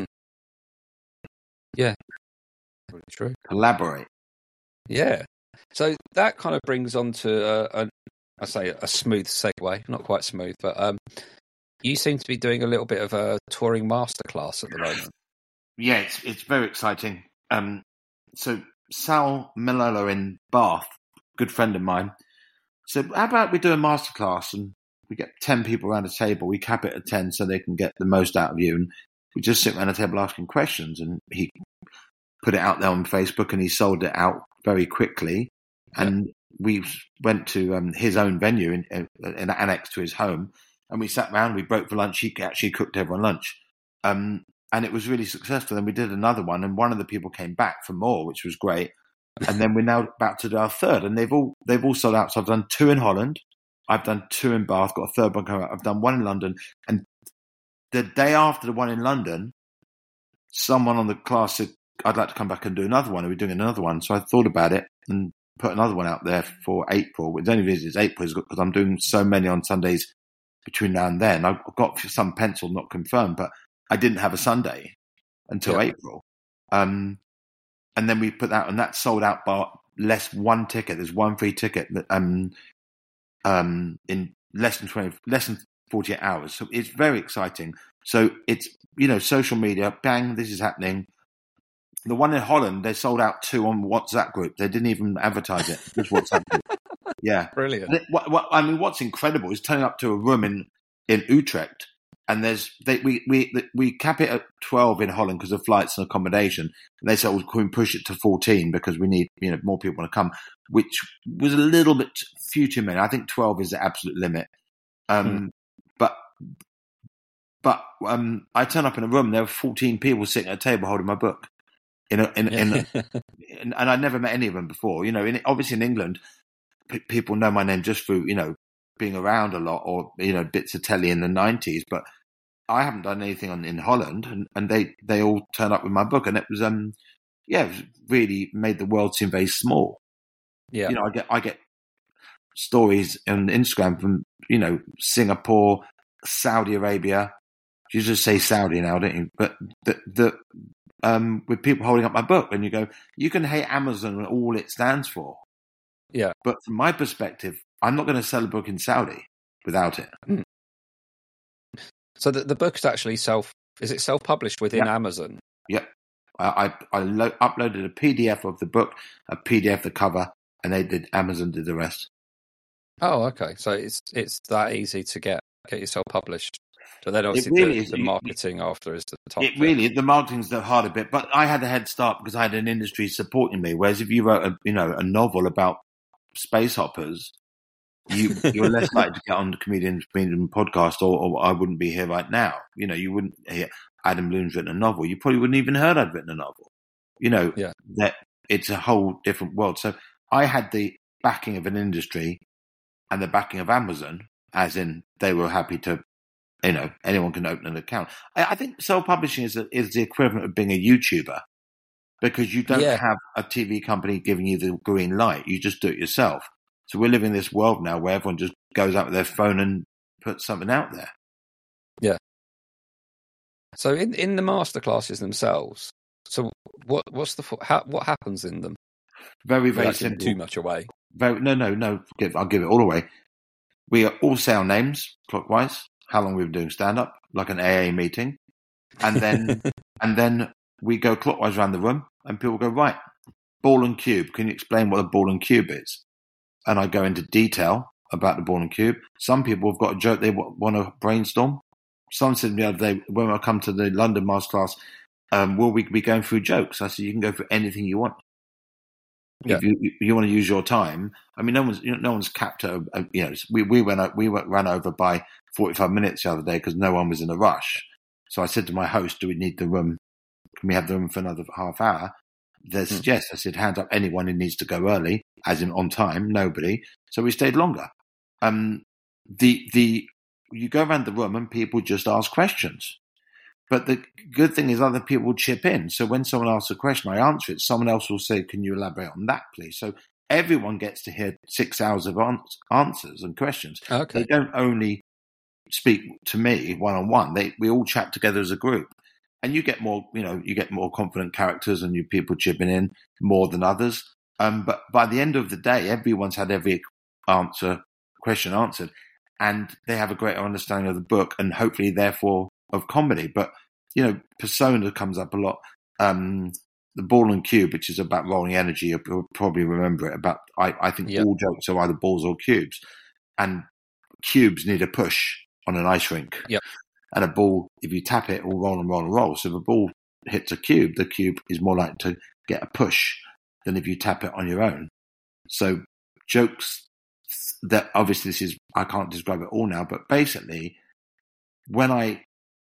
Yeah. Really true. Collaborate. Yeah. So that kind of brings on to a, a I say a smooth segue, not quite smooth, but um, you seem to be doing a little bit of a touring masterclass at the moment. Yeah, it's it's very exciting. Um, so Sal Malala in Bath, good friend of mine, said, how about we do a masterclass and we get ten people around a table, we cap it at ten so they can get the most out of you, and we just sit around a table asking questions. And he put it out there on Facebook and he sold it out very quickly. And yeah. we went to um, his own venue in, in, in an annex to his home, and we sat around, we broke for lunch, he actually cooked everyone lunch. Um, and it was really successful. Then we did another one, and one of the people came back for more, which was great. And then we're now about to do our third, and they've all they've all sold out. So I've done two in Holland, I've done two in Bath, got a third one coming out. I've done one in London, and the day after the one in London, someone on the class said, I'd like to come back and do another one. Are we doing another one? So I thought about it and put another one out there for April. The only reason it's April is because I'm doing so many on Sundays between now and then. I've got some penciled, not confirmed, but I didn't have a Sunday until yeah. April. Um, and then we put that, and that sold out by less one ticket. There's one free ticket that, um, um, in less than twenty, less than forty-eight hours. So it's very exciting. So it's, you know, social media, bang, this is happening. The one in Holland, they sold out two on WhatsApp group. They didn't even advertise it. Just WhatsApp group. Yeah. Brilliant. It, what, what, I mean, what's incredible is turning up to a room in, in Utrecht, and there's they, we we we cap it at twelve in Holland because of flights and accommodation. And they said, well, can we push it to fourteen because we need, you know, more people to come, which was a little bit few too many. I think twelve is the absolute limit. Um, hmm. But but um, I turned up in a room. There were fourteen people sitting at a table holding my book. In a, in, in, a, in and I'd never met any of them before. You know, in, obviously in England, p- people know my name just through, you know, being around a lot or, you know, bits of telly in the nineties. But I haven't done anything on, in Holland, and, and they, they all turn up with my book, and it was um yeah, it really made the world seem very small. Yeah. You know, I get I get stories on Instagram from, you know, Singapore, Saudi Arabia. You just say Saudi now, don't you? But the the um with people holding up my book, and you go, you can hate Amazon and all it stands for. Yeah. But from my perspective, I'm not going to sell a book in Saudi without it. Mm. So the, the book is actually self, is it self-published within Yep. Amazon? Yep. I, I, I lo- uploaded a P D F of the book, a P D F the cover, and they did, Amazon did the rest. Oh, okay. So it's it's that easy to get get yourself published. So then obviously really the, is. the You- marketing after is the top It bit. really, the marketing's the harder bit, but I had a head start because I had an industry supporting me. Whereas if you wrote a, you know, a novel about space hoppers, you, you're less likely to get on the Comedian Comedian podcast, or, or I wouldn't be here right now. You know, you wouldn't hear Adam Bloom's written a novel. You probably wouldn't even heard I'd written a novel. You know, Yeah. that it's a whole different world. So I had the backing of an industry and the backing of Amazon, as in they were happy to, you know, anyone can open an account. I, I think self-publishing is a, is the equivalent of being a YouTuber, because you don't Yeah. have a T V company giving you the green light. You just do it yourself. So we're living in this world now where everyone just goes out with their phone and puts something out there. So in, in the masterclasses themselves, so what what's the fo- how, what happens in them? Very, very Without giving simple. too much away. Very, no, no, no. Give, I'll give it all away. We all say our names clockwise, how long we've been doing stand-up, like an A A meeting. And then and then we go clockwise around the room, and people go, right, ball and cube. Can you explain what a ball and cube is? And I go into detail about the ball and cube. Some people have got a joke they want to brainstorm. Someone said to me the other day, when I come to the London masterclass, um, will we be going through jokes? I said, you can go through anything you want. Yeah. If you, you want to use your time, I mean, no one's you know, no one's capped at, a, you know, we we went we went, ran over by forty-five minutes the other day because no one was in a rush. So I said to my host, do we need the room? Can we have the room for another half hour? They said, yes. I said, hand up anyone who needs to go early, as in on time, nobody. So we stayed longer. Um, the, the, you go around the room and people just ask questions. But the good thing is other people will chip in. So when someone asks a question, I answer it. Someone else will say, can you elaborate on that, please? So everyone gets to hear six hours of answers and questions. Okay. They don't only speak to me one-on-one. They, we all chat together as a group. And you get more, you know, you get more confident characters and you people chipping in more than others. Um, but by the end of the day, everyone's had every answer, question answered, and they have a greater understanding of the book and hopefully, therefore, of comedy. But you know, persona comes up a lot. Um, the ball and cube, which is about rolling energy, you'll probably remember it. About I, I think Yep. all jokes are either balls or cubes, and cubes need a push on an ice rink. Yep. And a ball, if you tap it, will roll and roll and roll. So if a ball hits a cube, the cube is more likely to get a push than if you tap it on your own. So jokes that obviously this is, I can't describe it all now, but basically when I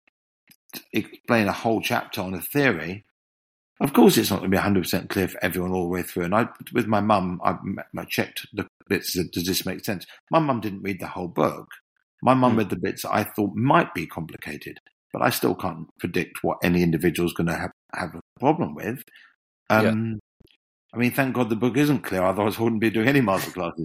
explain a whole chapter on a theory, of course it's not going to be one hundred percent clear for everyone all the way through. And I, with my mum, I, I checked the bits, does this make sense? My mum didn't read the whole book. My mum Mm. read the bits I thought might be complicated, but I still can't predict what any individual is going to have, have a problem with. Um, I mean, thank God the book isn't clear, otherwise I wouldn't be doing any masterclasses.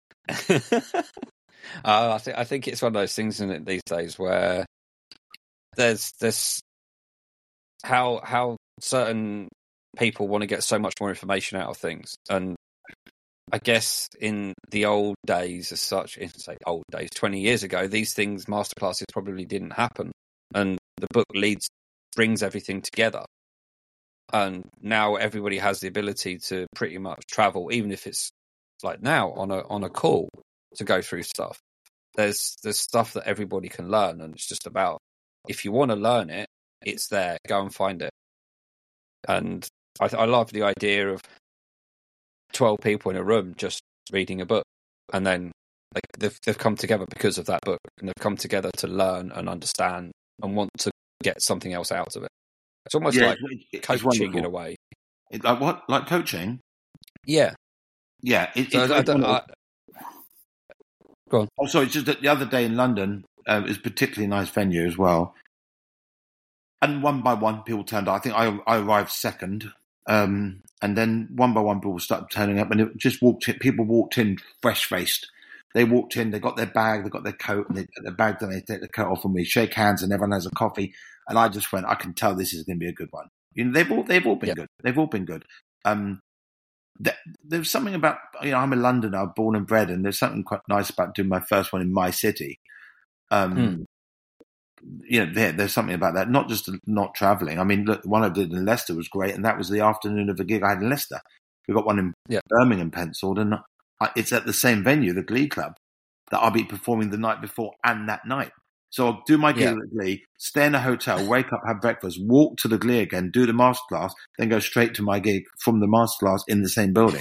uh, I think I think it's one of those things, isn't it, these days, where there's this how how certain people want to get so much more information out of things, and I guess in the old days, as such, in say old days, twenty years ago, these things, masterclasses, probably didn't happen, and the book leads brings everything together. And now everybody has the ability to pretty much travel, even if it's like now on a on a call, to go through stuff. There's there's stuff that everybody can learn, and it's just about, if you want to learn it, it's there. Go and find it. And I, I love the idea of twelve people in a room just reading a book, and then like they've they've come together because of that book, and they've come together to learn and understand and want to get something else out of it. It's almost Yeah, like it's- it's coaching wonderful. in a way. It, like what? Like coaching? Yeah. Yeah. It, So it's I, I like don't, one of- I, go on. Oh, sorry. It's just that the other day in London, uh, it was a particularly nice venue as well. And one by one, people turned up. I think I, I arrived second. Um, and then one by one, people started turning up, and it just walked in, people walked in fresh faced. They walked in, they got their bag, they got their coat, and they put their bag down, they take the coat off, and we shake hands, and everyone has a coffee. And I just went, I can tell this is going to be a good one. You know, they've all they've all been yeah. good. They've all been good. Um, th- there's something about, you know, I'm a Londoner, born and bred, and there's something quite nice about doing my first one in my city. Um, mm. You know, there, there's something about that. Not just not travelling. I mean, look, the one I did in Leicester was great, and that was the afternoon of a gig I had in Leicester. We got one in yeah. Birmingham penciled, and I, it's at the same venue, the Glee Club, that I'll be performing the night before and that night. So I'll do my gig yeah. at Glee, stay in a hotel, wake up, have breakfast, walk to the Glee again, do the masterclass, then go straight to my gig from the masterclass in the same building.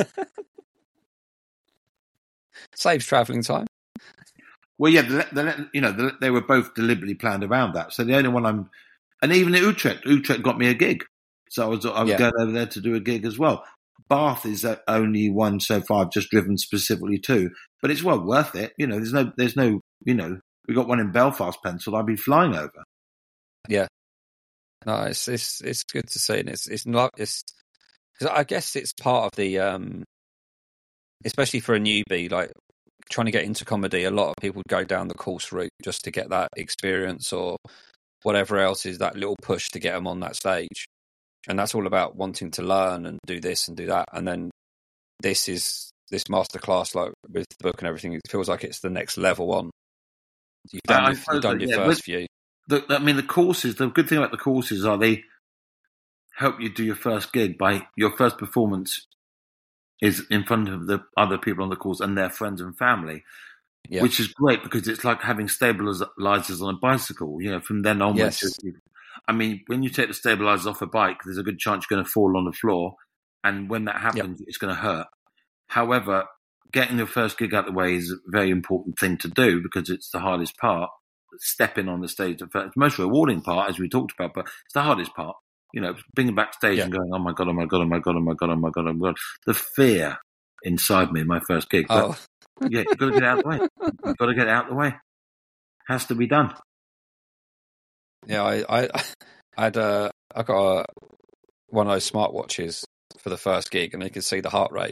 Saves travelling time. Well, yeah, the, the, you know, the, they were both deliberately planned around that. So the only one I'm, and even at Utrecht, Utrecht got me a gig. So I was, I was yeah. going over there to do a gig as well. Bath is the only one so far I've just driven specifically to, but it's well worth it. You know, there's no, there's no, you know, we got one in Belfast penciled. I'd be flying over. Yeah, no, it's it's it's good to see, and it's it's not it's. Cause I guess it's part of the, um, especially for a newbie, like trying to get into comedy. A lot of people go down the course route just to get that experience or whatever else is that little push to get them on that stage. And that's all about wanting to learn and do this and do that. And then this is this masterclass, like with the book and everything. It feels like it's the next level on. You've done, uh, your, you've done your yeah, first few. The, I mean, the courses. The good thing about the courses are they help you do your first gig by your first performance is in front of the other people on the course and their friends and family, yeah. which is great because it's like having stabilizers on a bicycle. You know, from then onwards. Yes. I mean, when you take the stabilizers off a bike, there's a good chance you're going to fall on the floor. And when that happens, yep. it's going to hurt. However, getting the first gig out of the way is a very important thing to do because it's the hardest part. Stepping on the stage, it's the most rewarding part, as we talked about, but it's the hardest part. You know, being backstage yep. and going, oh my God, oh my God, oh my God, oh my God, oh my God, oh my God. The fear inside me in my first gig. But oh. yeah, you've got to get it out of the way. You've got to get it out of the way. Has to be done. Yeah, I, I, I had a, I got a, one of those smartwatches for the first gig, and you could see the heart rate.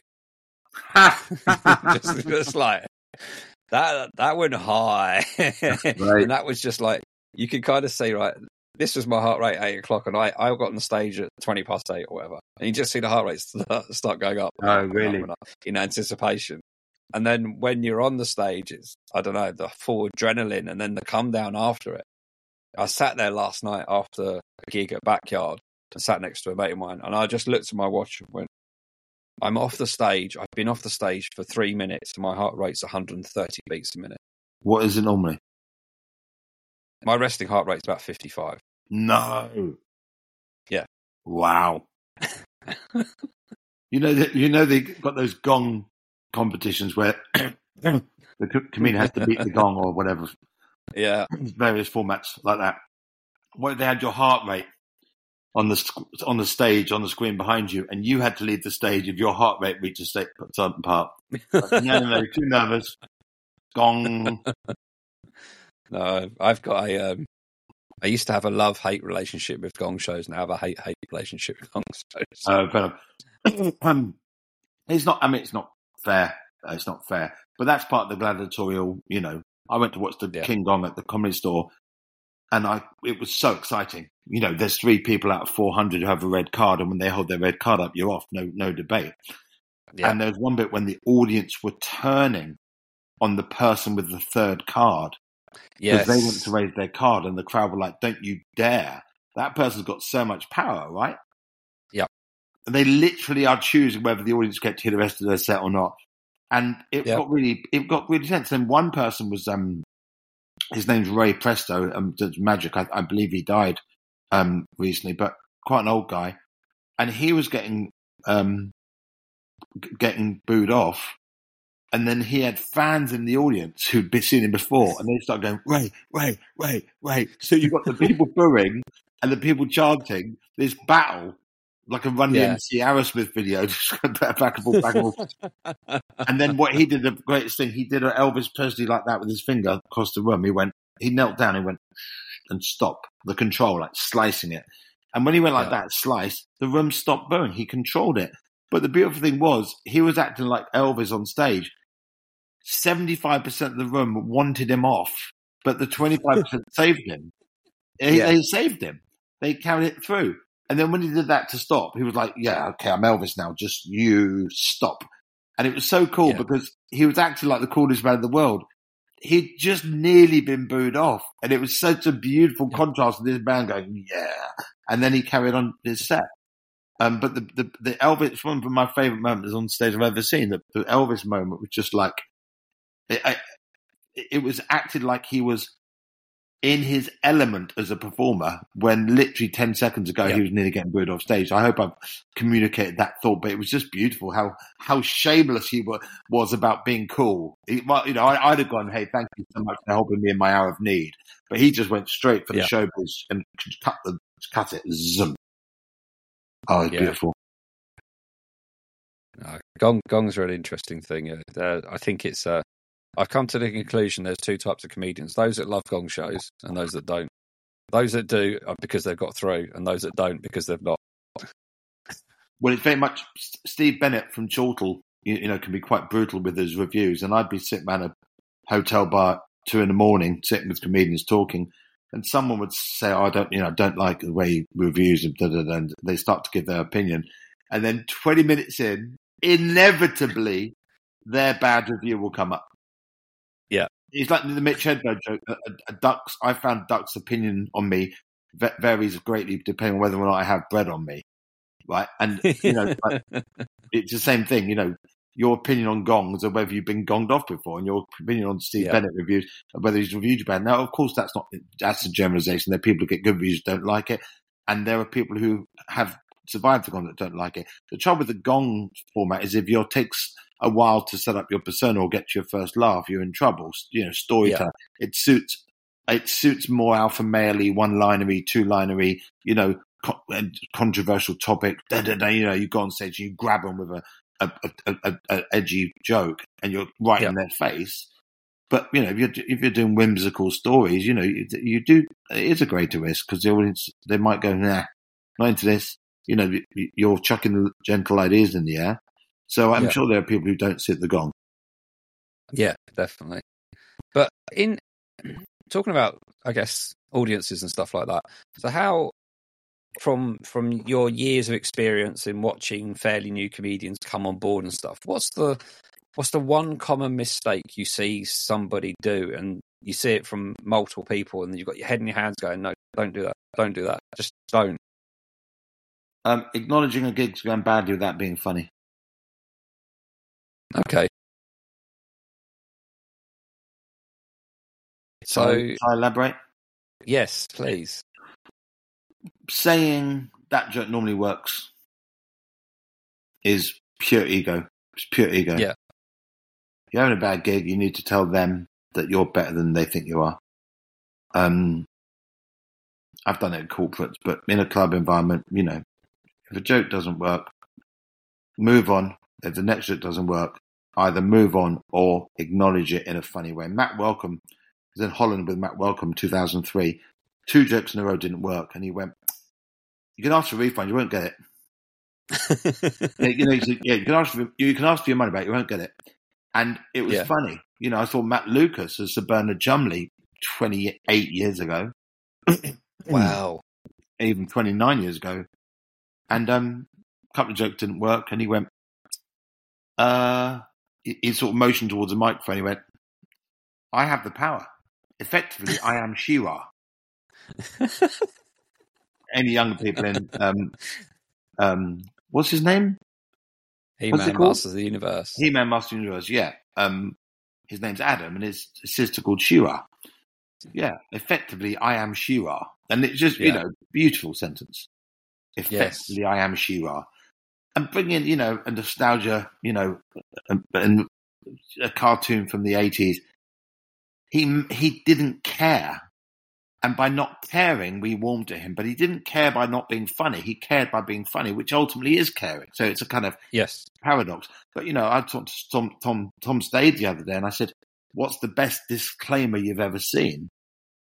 just, just like that, that went high, right. And that was just like you could kind of see, right, this was my heart rate at eight o'clock, and I, I got on the stage at twenty past eight or whatever, and you just see the heart rate start, start going up. Oh, up, really? Up, up, in anticipation. And then when you're on the stage, it's I don't know the full adrenaline, and then the come down after it. I sat there last night after a gig at Backyard and sat next to a mate of mine, and I just looked at my watch and went, I'm off the stage. I've been off the stage for three minutes and my heart rate's one hundred thirty beats a minute. What is it normally? My resting heart rate's about fifty-five. No. Yeah. Wow. you know that you know they got those gong competitions where the comedian has to beat the gong or whatever. Yeah, various formats like that. Where they had your heart rate on the on the stage on the screen behind you, and you had to leave the stage if your heart rate reached a certain part. Like, no, no, no, too nervous. Gong. No, I've got a. Um, I used to have a love-hate relationship with gong shows, and I have a hate-hate relationship with gong shows. Oh, uh, um, it's not. I mean, it's not fair. It's not fair. But that's part of the gladiatorial. You know, I went to watch the yeah. King Gong at the Comedy Store, and I it was so exciting. You know, there's three people out of four hundred who have a red card, and when they hold their red card up, you're off. No, no debate. Yeah. And there's one bit when the audience were turning on the person with the third card. Because yes. they went to raise their card and the crowd were like, don't you dare. That person's got so much power, right? Yeah. And they literally are choosing whether the audience get to hear the rest of their set or not. And it yep. got really it got really tense. And one person was, um, his name's Ray Presto, um, does magic. I, I believe he died um, recently, but quite an old guy. And he was getting um, getting booed off. And then he had fans in the audience who'd been seen him before, and they started going, Ray, Ray, Ray, Ray. So you've got the people booing and the people chanting this battle, like a Run D M C yeah. Aerosmith video, just back and forth, back and forth. And then what he did, the greatest thing, he did an Elvis Presley like that with his finger across the room. He went, he knelt down and went, and stopped the control, like slicing it. And when he went like Yeah. that, slice, the room stopped booing. He controlled it. But the beautiful thing was, he was acting like Elvis on stage. seventy-five percent of the room wanted him off, but the twenty-five percent saved him. They, Yeah. they saved him. They carried it through. And then when he did that to stop, he was like, yeah, okay, I'm Elvis now. Just you stop. And it was so cool Yeah. because he was acting like the coolest man in the world. He'd just nearly been booed off. And it was such a beautiful Yeah. contrast to this man going, yeah. And then he carried on his set. Um, but the, the, the Elvis, one of my favorite moments on stage I've ever seen, the, the Elvis moment was just like, it, I, it was acted like he was in his element as a performer when literally ten seconds ago Yeah. he was nearly getting booed off stage. I hope I've communicated that thought, but it was just beautiful how, how shameless he was, was about being cool. He, well, you know, I, I'd have gone, hey, thank you so much for helping me in my hour of need. But he just went straight for the Yeah. showbiz and cut the cut it. Zoom. Oh, it's Yeah. beautiful. No, gong gong's a really interesting thing. Uh, uh, I think it's. Uh, I've come to the conclusion there's two types of comedians: those that love gong shows and those that don't. Those that do are because they've got through, and those that don't because they've not. Well, it's very much Steve Bennett from Chortle, you, you know, can be quite brutal with his reviews. And I'd be sitting at a hotel bar at two in the morning, sitting with comedians talking, and someone would say, oh, I don't, you know, don't like the way he reviews them, da, da, da, and they start to give their opinion. And then twenty minutes in, inevitably, their bad review will come up. Yeah. It's like the Mitch Hedberg joke. A, a, a Duck's, I found Duck's opinion on me v- varies greatly depending on whether or not I have bread on me. Right. And, you know, like, it's the same thing, you know, your opinion on gongs or whether you've been gonged off before, and your opinion on Steve Yeah. Bennett reviews, whether he's reviewed you bad. Now, of course, that's not, that's a generalization. There are people who get good reviews who don't like it. And there are people who have survived the gong that don't like it. The trouble with the gong format is if it takes a while to set up your persona or get your first laugh, you're in trouble. You know, storytelling. Yeah. It suits, it suits more alpha male-y, one-linery, two-linery, you know, co- controversial topic. Da, da, da, you know, you go on stage and you grab them with a, a, a, a, a edgy joke and you're right yeah. in their face. But, you know, if you're, if you're doing whimsical stories, you know, you, you do, it is a greater risk because the audience, they might go, nah, not into this. You know, you're chucking gentle ideas in the air. So I'm yeah. sure there are people who don't sit the gong. Yeah, definitely. But in talking about, I guess, audiences and stuff like that, so how, from from your years of experience in watching fairly new comedians come on board and stuff, what's the what's the one common mistake you see somebody do, and you see it from multiple people, and you've got your head in your hands going, no, don't do that, don't do that, just don't. Um, acknowledging a gig's going badly without being funny. Okay. So, so can I elaborate? Yes, please. Saying that joke normally works is pure ego. It's pure ego. Yeah. If you're having a bad gig, you need to tell them that you're better than they think you are. Um, I've done it in corporates, but in a club environment, you know, if a joke doesn't work, move on. If the next joke doesn't work, either move on or acknowledge it in a funny way. Matt Welcome was in Holland with Matt Welcome, two thousand three. Two jokes in a row didn't work, and he went, "You can ask for a refund, you won't get it." yeah, you know, he said, yeah, you can ask for you can ask for your money back, you won't get it. And it was yeah. funny. You know, I saw Matt Lucas as Sir Bernard Jumley twenty-eight years ago. Wow, even twenty-nine years ago. And um, a couple of jokes didn't work, and he went, uh, he, he sort of motioned towards the microphone. He went, "I have the power. Effectively, I am She-Ra." Any younger people in, um, um, what's his name? He-Man, Masters of the Universe. He-Man, Masters of the Universe, yeah. Um, his name's Adam, and his sister called She-Ra. Yeah, effectively, I am She-Ra. And it's just, yeah. you know, beautiful sentence. Effectively, yes. I am She-Ra. And bring in, you know, a nostalgia, you know, and, and a cartoon from the eighties. He he didn't care. And by not caring, we warmed to him. But he didn't care by not being funny. He cared by being funny, which ultimately is caring. So it's a kind of yes. paradox. But, you know, I talked to Tom, Tom, Tom Stade the other day, and I said, "What's the best disclaimer you've ever seen?"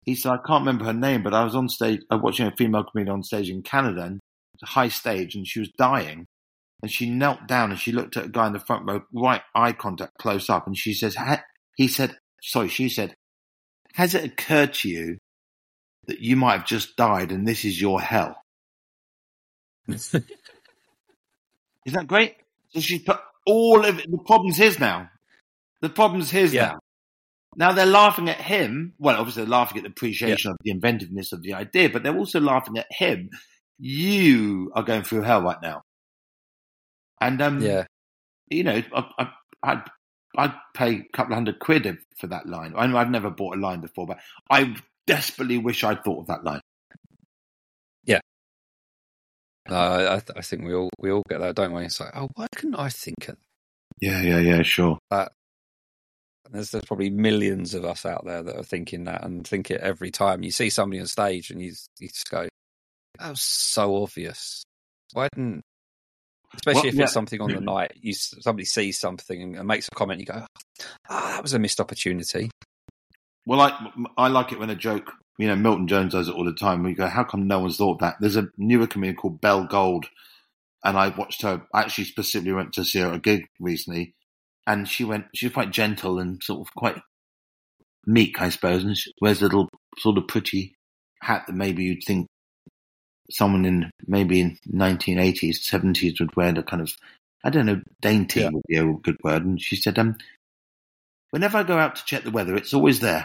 he said, I can't remember her name, but I was on stage, I was watching a female comedian on stage in Canada, and it's a high stage, and she was dying. And she knelt down and she looked at a guy in the front row, right eye contact, close up, and she says, ha-, he said, sorry, she said, has it occurred to you that you might have just died and this is your hell? Isn't that great? So she's put all of it, the problem's his now. The problem's his yeah. now. Now they're laughing at him. Well, obviously they're laughing at the appreciation yeah. of the inventiveness of the idea, but they're also laughing at him. You are going through hell right now. And, um, yeah. you know, I, I, I'd, I'd pay a couple of hundred quid for that line. I know I've never bought a line before, but I desperately wish I'd thought of that line. Yeah. Uh, I, th- I think we all we all get that, don't we? It's like, oh, why couldn't I think of that? Yeah, yeah, yeah, sure. That, there's, there's probably millions of us out there that are thinking that and think it every time. You see somebody on stage and you, you just go, that was so obvious. Why didn't... Especially well, if yeah. it's something on the night, you somebody sees something and, and makes a comment, you go, oh, that was a missed opportunity. Well, I, I like it when a joke, you know, Milton Jones does it all the time. We go, how come no one's thought of that? There's a newer comedian called Belle Gold, and I watched her, I actually specifically went to see her at a gig recently, and she went, she was quite gentle and sort of quite meek, I suppose, and she wears a little sort of pretty hat that maybe you'd think someone in maybe in nineteen eighties, seventies would wear, the kind of, I don't know, dainty yeah. would be a good word. And she said, um, whenever I go out to check the weather, it's always there.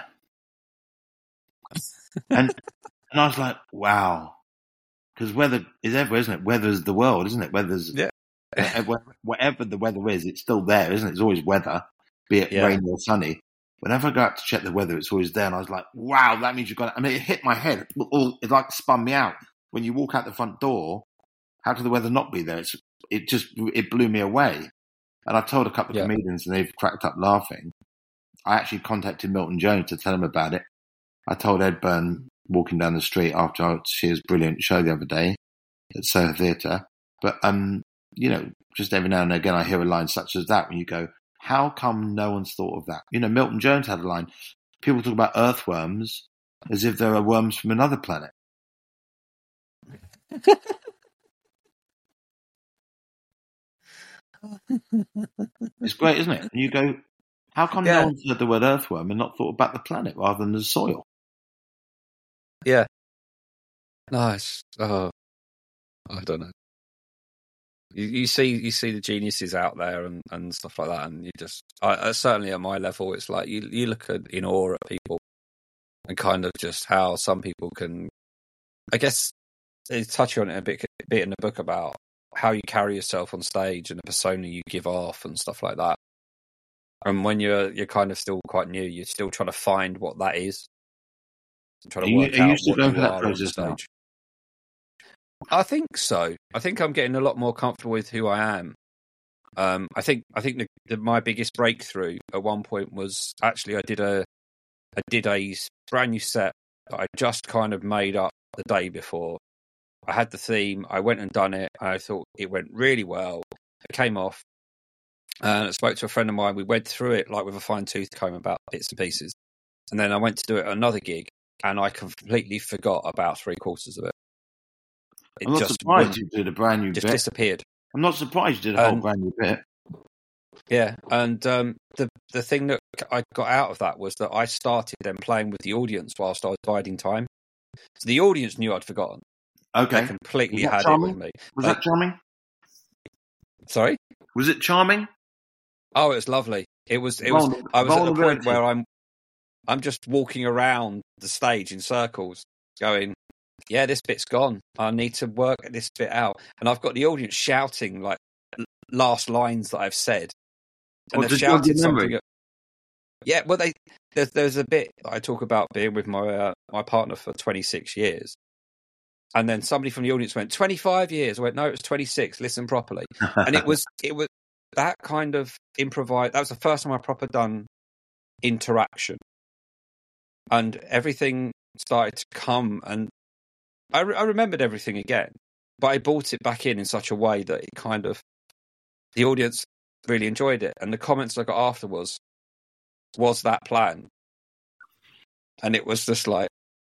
and and I was like, wow. Because weather is everywhere, isn't it? Weather's the world, isn't it? Weather's, yeah. uh, whatever the weather is, it's still there, isn't it? It's always weather, be it yeah. rain or sunny. Whenever I go out to check the weather, it's always there. And I was like, wow, that means you've got, I mean, it hit my head. It like spun me out. When you walk out the front door, how could the weather not be there? It's, it just, it blew me away. And I've told a couple of yeah. comedians and they've cracked up laughing. I actually contacted Milton Jones to tell him about it. I told Ed Byrne walking down the street after I see his brilliant show the other day at Soho Theatre. But, um, you know, just every now and again I hear a line such as that when you go, how come no one's thought of that? You know, Milton Jones had a line. People talk about earthworms as if there are worms from another planet. It's great, isn't it? And you go, how come yeah. no one's heard the word earthworm and not thought about the planet rather than the soil? Yeah. Nice. Oh, I don't know. You, you see, you see the geniuses out there and, and stuff like that, and you just, I, certainly at my level, it's like you you look at, in awe at people and kind of just how some people can, I guess. They touch on it a bit, a bit in the book about how you carry yourself on stage and the persona you give off and stuff like that. And when you're you're kind of still quite new, you're still trying to find what that is. And trying to are work you, are out you what you are on stage. I think so. I think I'm getting a lot more comfortable with who I am. Um, I think I think the, the, my biggest breakthrough at one point was actually I did a I did a brand new set that I just kind of made up the day before. I had the theme, I went and done it, and I thought it went really well. It came off, and I spoke to a friend of mine. We went through it like with a fine-tooth comb about bits and pieces. And then I went to do it at another gig, and I completely forgot about three quarters of it. It I'm not just surprised went, you did a brand new just bit. disappeared. I'm not surprised you did a whole um, brand new bit. Yeah, and um, the the thing that I got out of that was that I started then playing with the audience whilst I was biding time. So the audience knew I'd forgotten. Okay. They completely had charming? it with me. Was like, that charming? Sorry? Was it charming? Oh, it was lovely. It was. It was. I was at a point where I'm, I'm just walking around the stage in circles, going, "Yeah, this bit's gone. I need to work this bit out." And I've got the audience shouting like last lines that I've said, and well, they've shouted something. At, yeah, well, they there's there's a bit that I talk about being with my uh, my partner for twenty-six years. And then somebody from the audience went, twenty-five years. I went, no, it was twenty-six. Listen properly. And it was, it was that kind of improvised. That was the first time I proper done interaction. And everything started to come. And I, re- I remembered everything again. But I brought it back in in such a way that it kind of, the audience really enjoyed it. And the comments I got afterwards was that planned? And it was just like,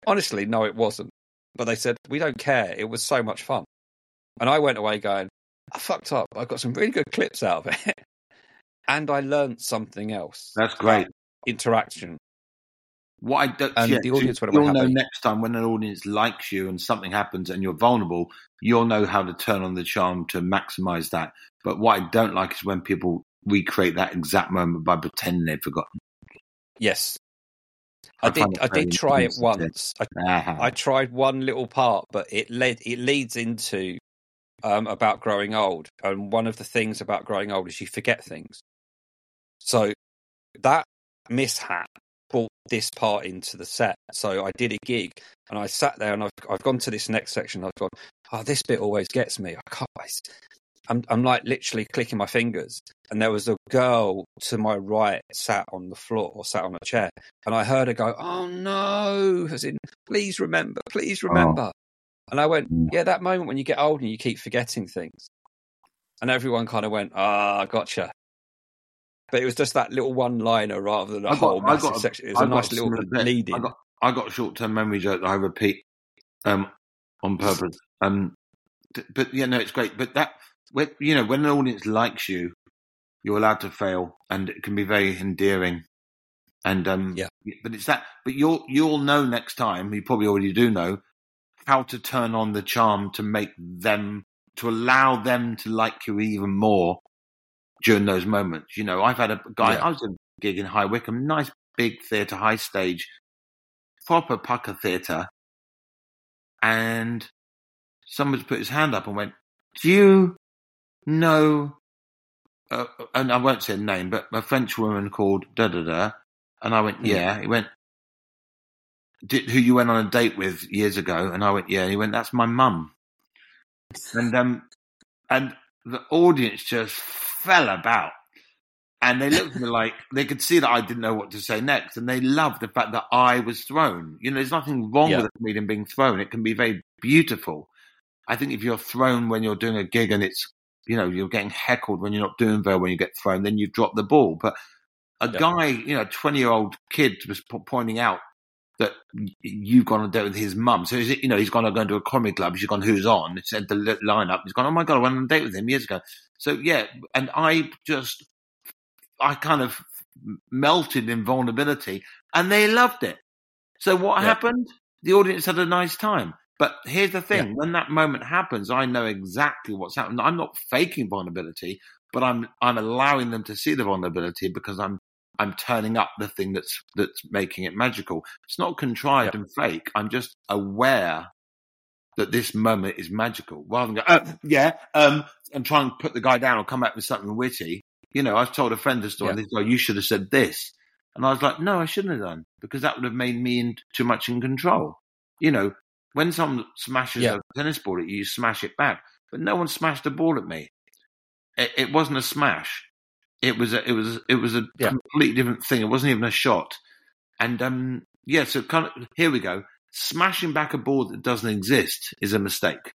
honestly, no, it wasn't. But they said, we don't care. It was so much fun. And I went away going, I fucked up. I got some really good clips out of it. And I learned something else. That's great. Interaction. What I don't, and yeah, the audience went you'll away know happy. Next time when an audience likes you and something happens and you're vulnerable, you'll know how to turn on the charm to maximize that. But what I don't like is when people recreate that exact moment by pretending they've forgotten. Yes. I, I did I did try it once. I, uh-huh. I tried one little part, but it led it leads into um, about growing old. And one of the things about growing old is you forget things. So that mishap brought this part into the set. So I did a gig and I sat there and I've I've gone to this next section. I've gone, oh, this bit always gets me. I can't. I'm I'm like literally clicking my fingers. And there was a girl to my right sat on the floor or sat on a chair, and I heard her go, "Oh no!" As in, please remember, please remember. Oh. And I went, "Yeah, that moment when you get old and you keep forgetting things." And everyone kind of went, "Ah, oh, gotcha." But it was just that little one-liner rather than a I got, whole I massive got, section. It was I a nice little lead-in. I got, I got a short-term memory joke that I repeat um, on purpose. Um, but yeah, no, it's great. But that, when, you know, when an audience likes you, you're allowed to fail, and it can be very endearing. And um, yeah, but it's that. But you'll you'll know next time. You probably already do know how to turn on the charm to make them, to allow them to like you even more during those moments. You know, I've had a guy. Yeah. I was at a gig in High Wycombe, nice big theatre, high stage, proper pucker theatre, and somebody put his hand up and went, "Do you know?" Uh, and I won't say a name, but a French woman called da da da, and I went, yeah. Mm. He went, Did, who you went on a date with years ago? And I went, yeah. And he went, that's my mum. And um, and the audience just fell about, and they looked at me like they could see that I didn't know what to say next, and they loved the fact that I was thrown. You know, there's nothing wrong yeah. with a comedian being thrown. It can be very beautiful. I think if you're thrown when you're doing a gig and it's, you know, you're getting heckled when you're not doing very well when you get thrown, then you drop the ball. But a yep. guy, you know, a twenty-year-old kid was po- pointing out that you've gone on a date with his mum. So, is it, you know, he's gone to go into a comedy club. She's gone, who's on? It said the lineup. He's gone, oh my God, I went on a date with him years ago. So, yeah, and I just, I kind of melted in vulnerability, and they loved it. So what yep. happened? The audience had a nice time. But here's the thing, yeah. when that moment happens, I know exactly what's happening. I'm not faking vulnerability, but I'm I'm allowing them to see the vulnerability because I'm I'm turning up the thing that's that's making it magical. It's not contrived yeah. and fake. I'm just aware that this moment is magical. Rather than go, oh, yeah, um, and try and put the guy down or come back with something witty. You know, I've told a friend a story, yeah. and they go, you should have said this. And I was like, no, I shouldn't have done, because that would have made me in, too much in control. You know, when someone smashes yeah. a tennis ball at you, you smash it back. But no one smashed a ball at me. It, it wasn't a smash. It was a, it was it was a yeah. completely different thing. It wasn't even a shot. And um, yeah, so kind of, here we go. Smashing back a ball that doesn't exist is a mistake.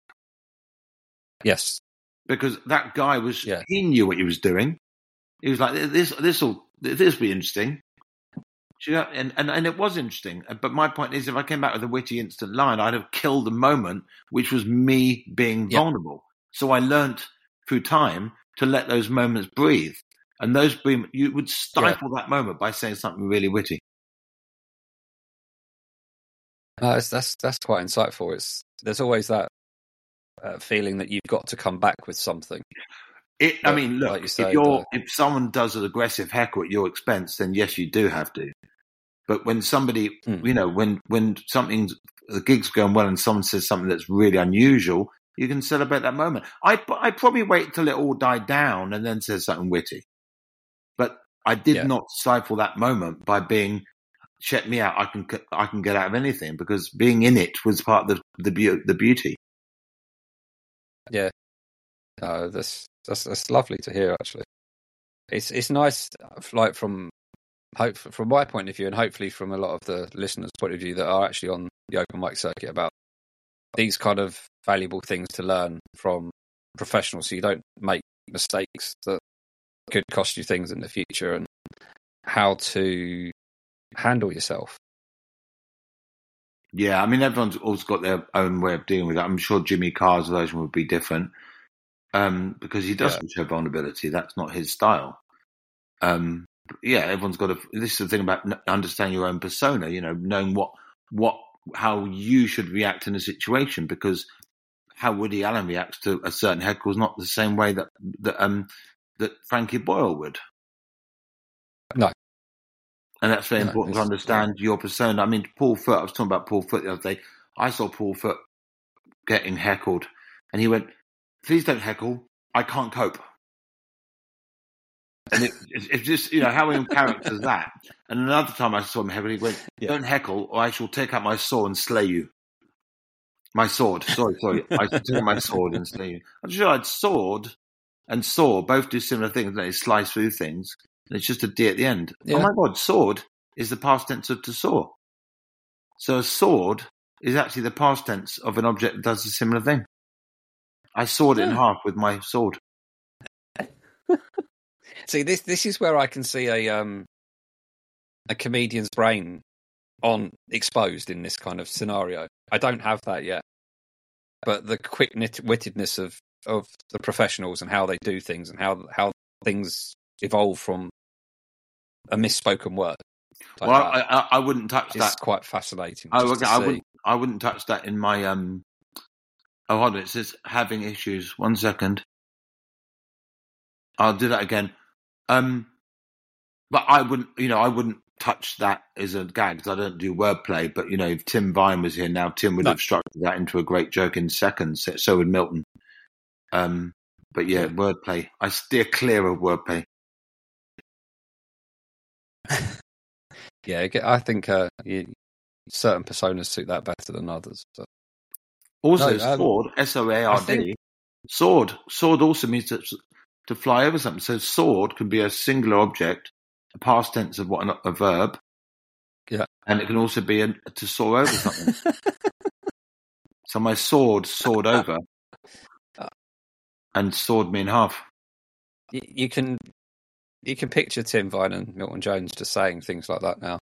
Yes, because that guy was yeah. he knew what he was doing. He was like, this this will this will be interesting. And, and and it was interesting. But my point is, if I came back with a witty instant line, I'd have killed the moment, which was me being yep. vulnerable. So I learnt through time to let those moments breathe. And those breathe, you would stifle yeah. that moment by saying something really witty. Uh, it's, that's that's quite insightful. It's there's always that uh, feeling that you've got to come back with something. It, but, I mean, look, like you say, if, you're, the... if someone does an aggressive heckle at your expense, then yes, you do have to. But when somebody, mm. you know, when, when something's, the gig's going well and someone says something that's really unusual, you can celebrate that moment. I I probably wait till it all died down and then say something witty. But I did yeah. not stifle that moment by being, check me out, I can I can get out of anything, because being in it was part of the the, the beauty. Yeah. No, that's, that's, that's lovely to hear, actually. It's, it's nice, like, from... Hope from my point of view, and hopefully from a lot of the listeners' point of view that are actually on the open mic circuit, about these kind of valuable things to learn from professionals, so you don't make mistakes that could cost you things in the future, and how to handle yourself. Yeah, I mean, everyone's always got their own way of dealing with it. I'm sure Jimmy Carr's version would be different um, because he doesn't yeah. show vulnerability. That's not his style. Um, yeah, everyone's got to. This is the thing about understanding your own persona. You know, knowing what what how you should react in a situation, because how Woody Allen reacts to a certain heckle is not the same way that that um that Frankie Boyle would. No. And that's very no, important to understand yeah. your persona. I mean, Paul Foot, I was talking about Paul Foot the other day. I saw Paul Foot getting heckled, and he went, "Please don't heckle. I can't cope." And it, it's, it's just, you know, how in character is that? And another time I saw him heckle, he went, "Don't yeah. heckle, or I shall take out my sword and slay you." My sword. Sorry, sorry. I shall take out my sword and slay you. I'm sure I'd sword and saw both do similar things. They slice through things. And it's just a D at the end. Yeah. Oh my God, sword is the past tense of to saw. So a sword is actually the past tense of an object that does a similar thing. I sawed yeah. it in half with my sword. See, this this is where I can see a um a comedian's brain on exposed in this kind of scenario. I don't have that yet. But the quick wittedness of, of the professionals and how they do things and how how things evolve from a misspoken word. Like well, I, I, I wouldn't touch it's that. It's quite fascinating. I, okay, I wouldn't. I wouldn't touch that in my. Um... Oh, hold on. It says having issues. One second. I'll do that again. Um, but I wouldn't. You know, I wouldn't touch that as a gag because I don't do wordplay. But you know, if Tim Vine was here now, Tim would no. have structured that into a great joke in seconds. So would Milton. Um, but yeah, wordplay. I steer clear of wordplay. Yeah, I think uh, you, certain personas suit that better than others. So. Also, no, um, sword, S O A R D, think... sword. Sword also means to, to fly over something. So sword can be a singular object, a past tense of what a verb. Yeah. And it can also be a, to soar over something. So my sword soared over and sawed me in half. You, you can... You can picture Tim Vine and Milton Jones just saying things like that now.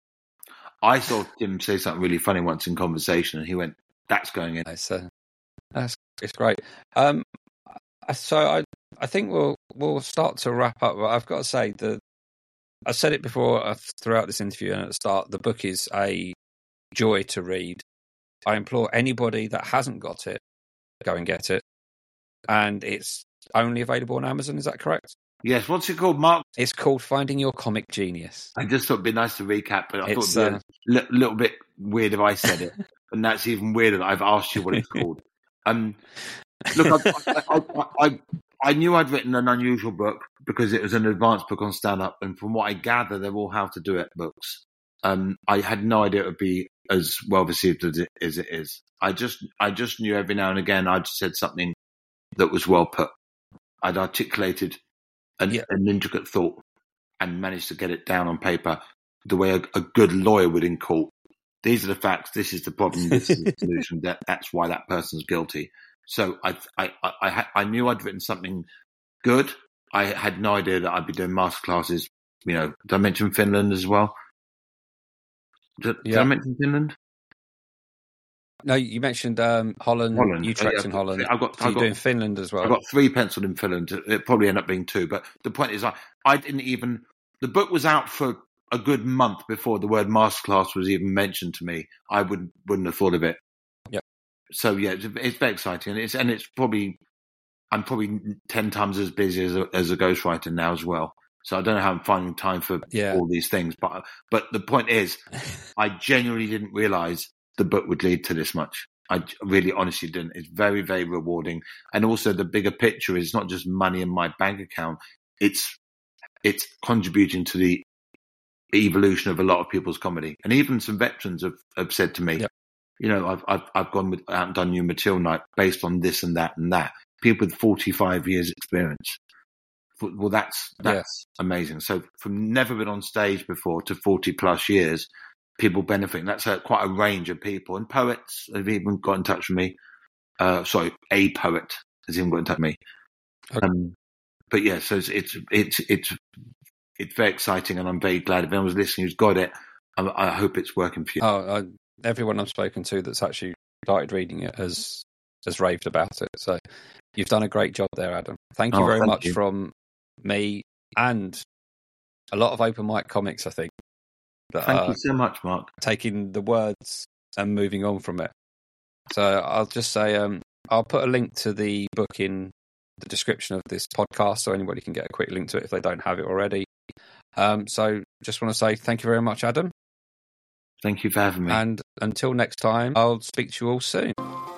I saw Tim say something really funny once in conversation, and he went, "That's going in." That's uh, that's it's great. Um, so I I think we'll we'll start to wrap up. But I've got to say the I said it before uh, throughout this interview and at the start. The book is a joy to read. I implore anybody that hasn't got it, go and get it. And it's only available on Amazon. Is that correct? Yes, what's it called, Mark? It's called Finding Your Comic Genius. I just thought it'd be nice to recap, but I it's, thought it'd be uh, a li- little bit weird if I said it. And that's even weirder that I've asked you what it's called. Um, look, I, I, I, I, I knew I'd written an unusual book because it was an advanced book on stand-up, and from what I gather, they're all how-to-do-it books. Um, I had no idea it would be as well-received as it, as it is. I just, I just knew every now and again I'd said something that was well put. I'd articulated An, yeah. an intricate thought and managed to get it down on paper the way a, a good lawyer would in court. These are the facts. This is the problem. This is the solution. That that's why that person's guilty. So I I I, I, I knew I'd written something good. I had no idea that I'd be doing masterclasses. You know, did I mention Finland as well? Did, yeah. did I mention Finland? No, you mentioned um, Holland, Holland. Utrecht oh, yeah, in Holland. I've got, so I've you're got, doing Finland as well. I've got three penciled in Finland. It probably end up being two. But the point is, I, I didn't even... The book was out for a good month before the word masterclass was even mentioned to me. I would, wouldn't have thought of it. Yep. So, yeah, it's, it's very exciting. And it's, and it's probably... I'm probably ten times as busy as a, as a ghostwriter now as well. So I don't know how I'm finding time for yeah. all these things. But But the point is, I genuinely didn't realise the book would lead to this much. I really honestly didn't. It's very, very rewarding. And also the bigger picture is not just money in my bank account. It's, it's contributing to the evolution of a lot of people's comedy. And even some veterans have, have said to me, yep. you know, I've, I've, I've gone with, out and done New Material Night based on this and that and that. People with forty-five years experience. Well, that's, that's yeah. amazing. So from never been on stage before to forty plus years, people benefiting. That's a, quite a range of people. And poets have even got in touch with me. Uh, sorry, a poet has even got in touch with me. Okay. Um, but yeah, so it's, it's, it's, it's, it's very exciting, and I'm very glad if anyone's listening who's got it, I, I hope it's working for you. Oh, I, everyone I've spoken to that's actually started reading it has has raved about it. So you've done a great job there, Adam. Thank you Oh, very thank much you. from me and a lot of Open Mic comics, I think. That Thank are you so much, Mark. taking the words and moving on from it. So I'll just say um, I'll put a link to the book in the description of this podcast so anybody can get a quick link to it if they don't have it already. Um, so just want to say thank you very much, Adam. Thank you for having me. And until next time, I'll speak to you all soon.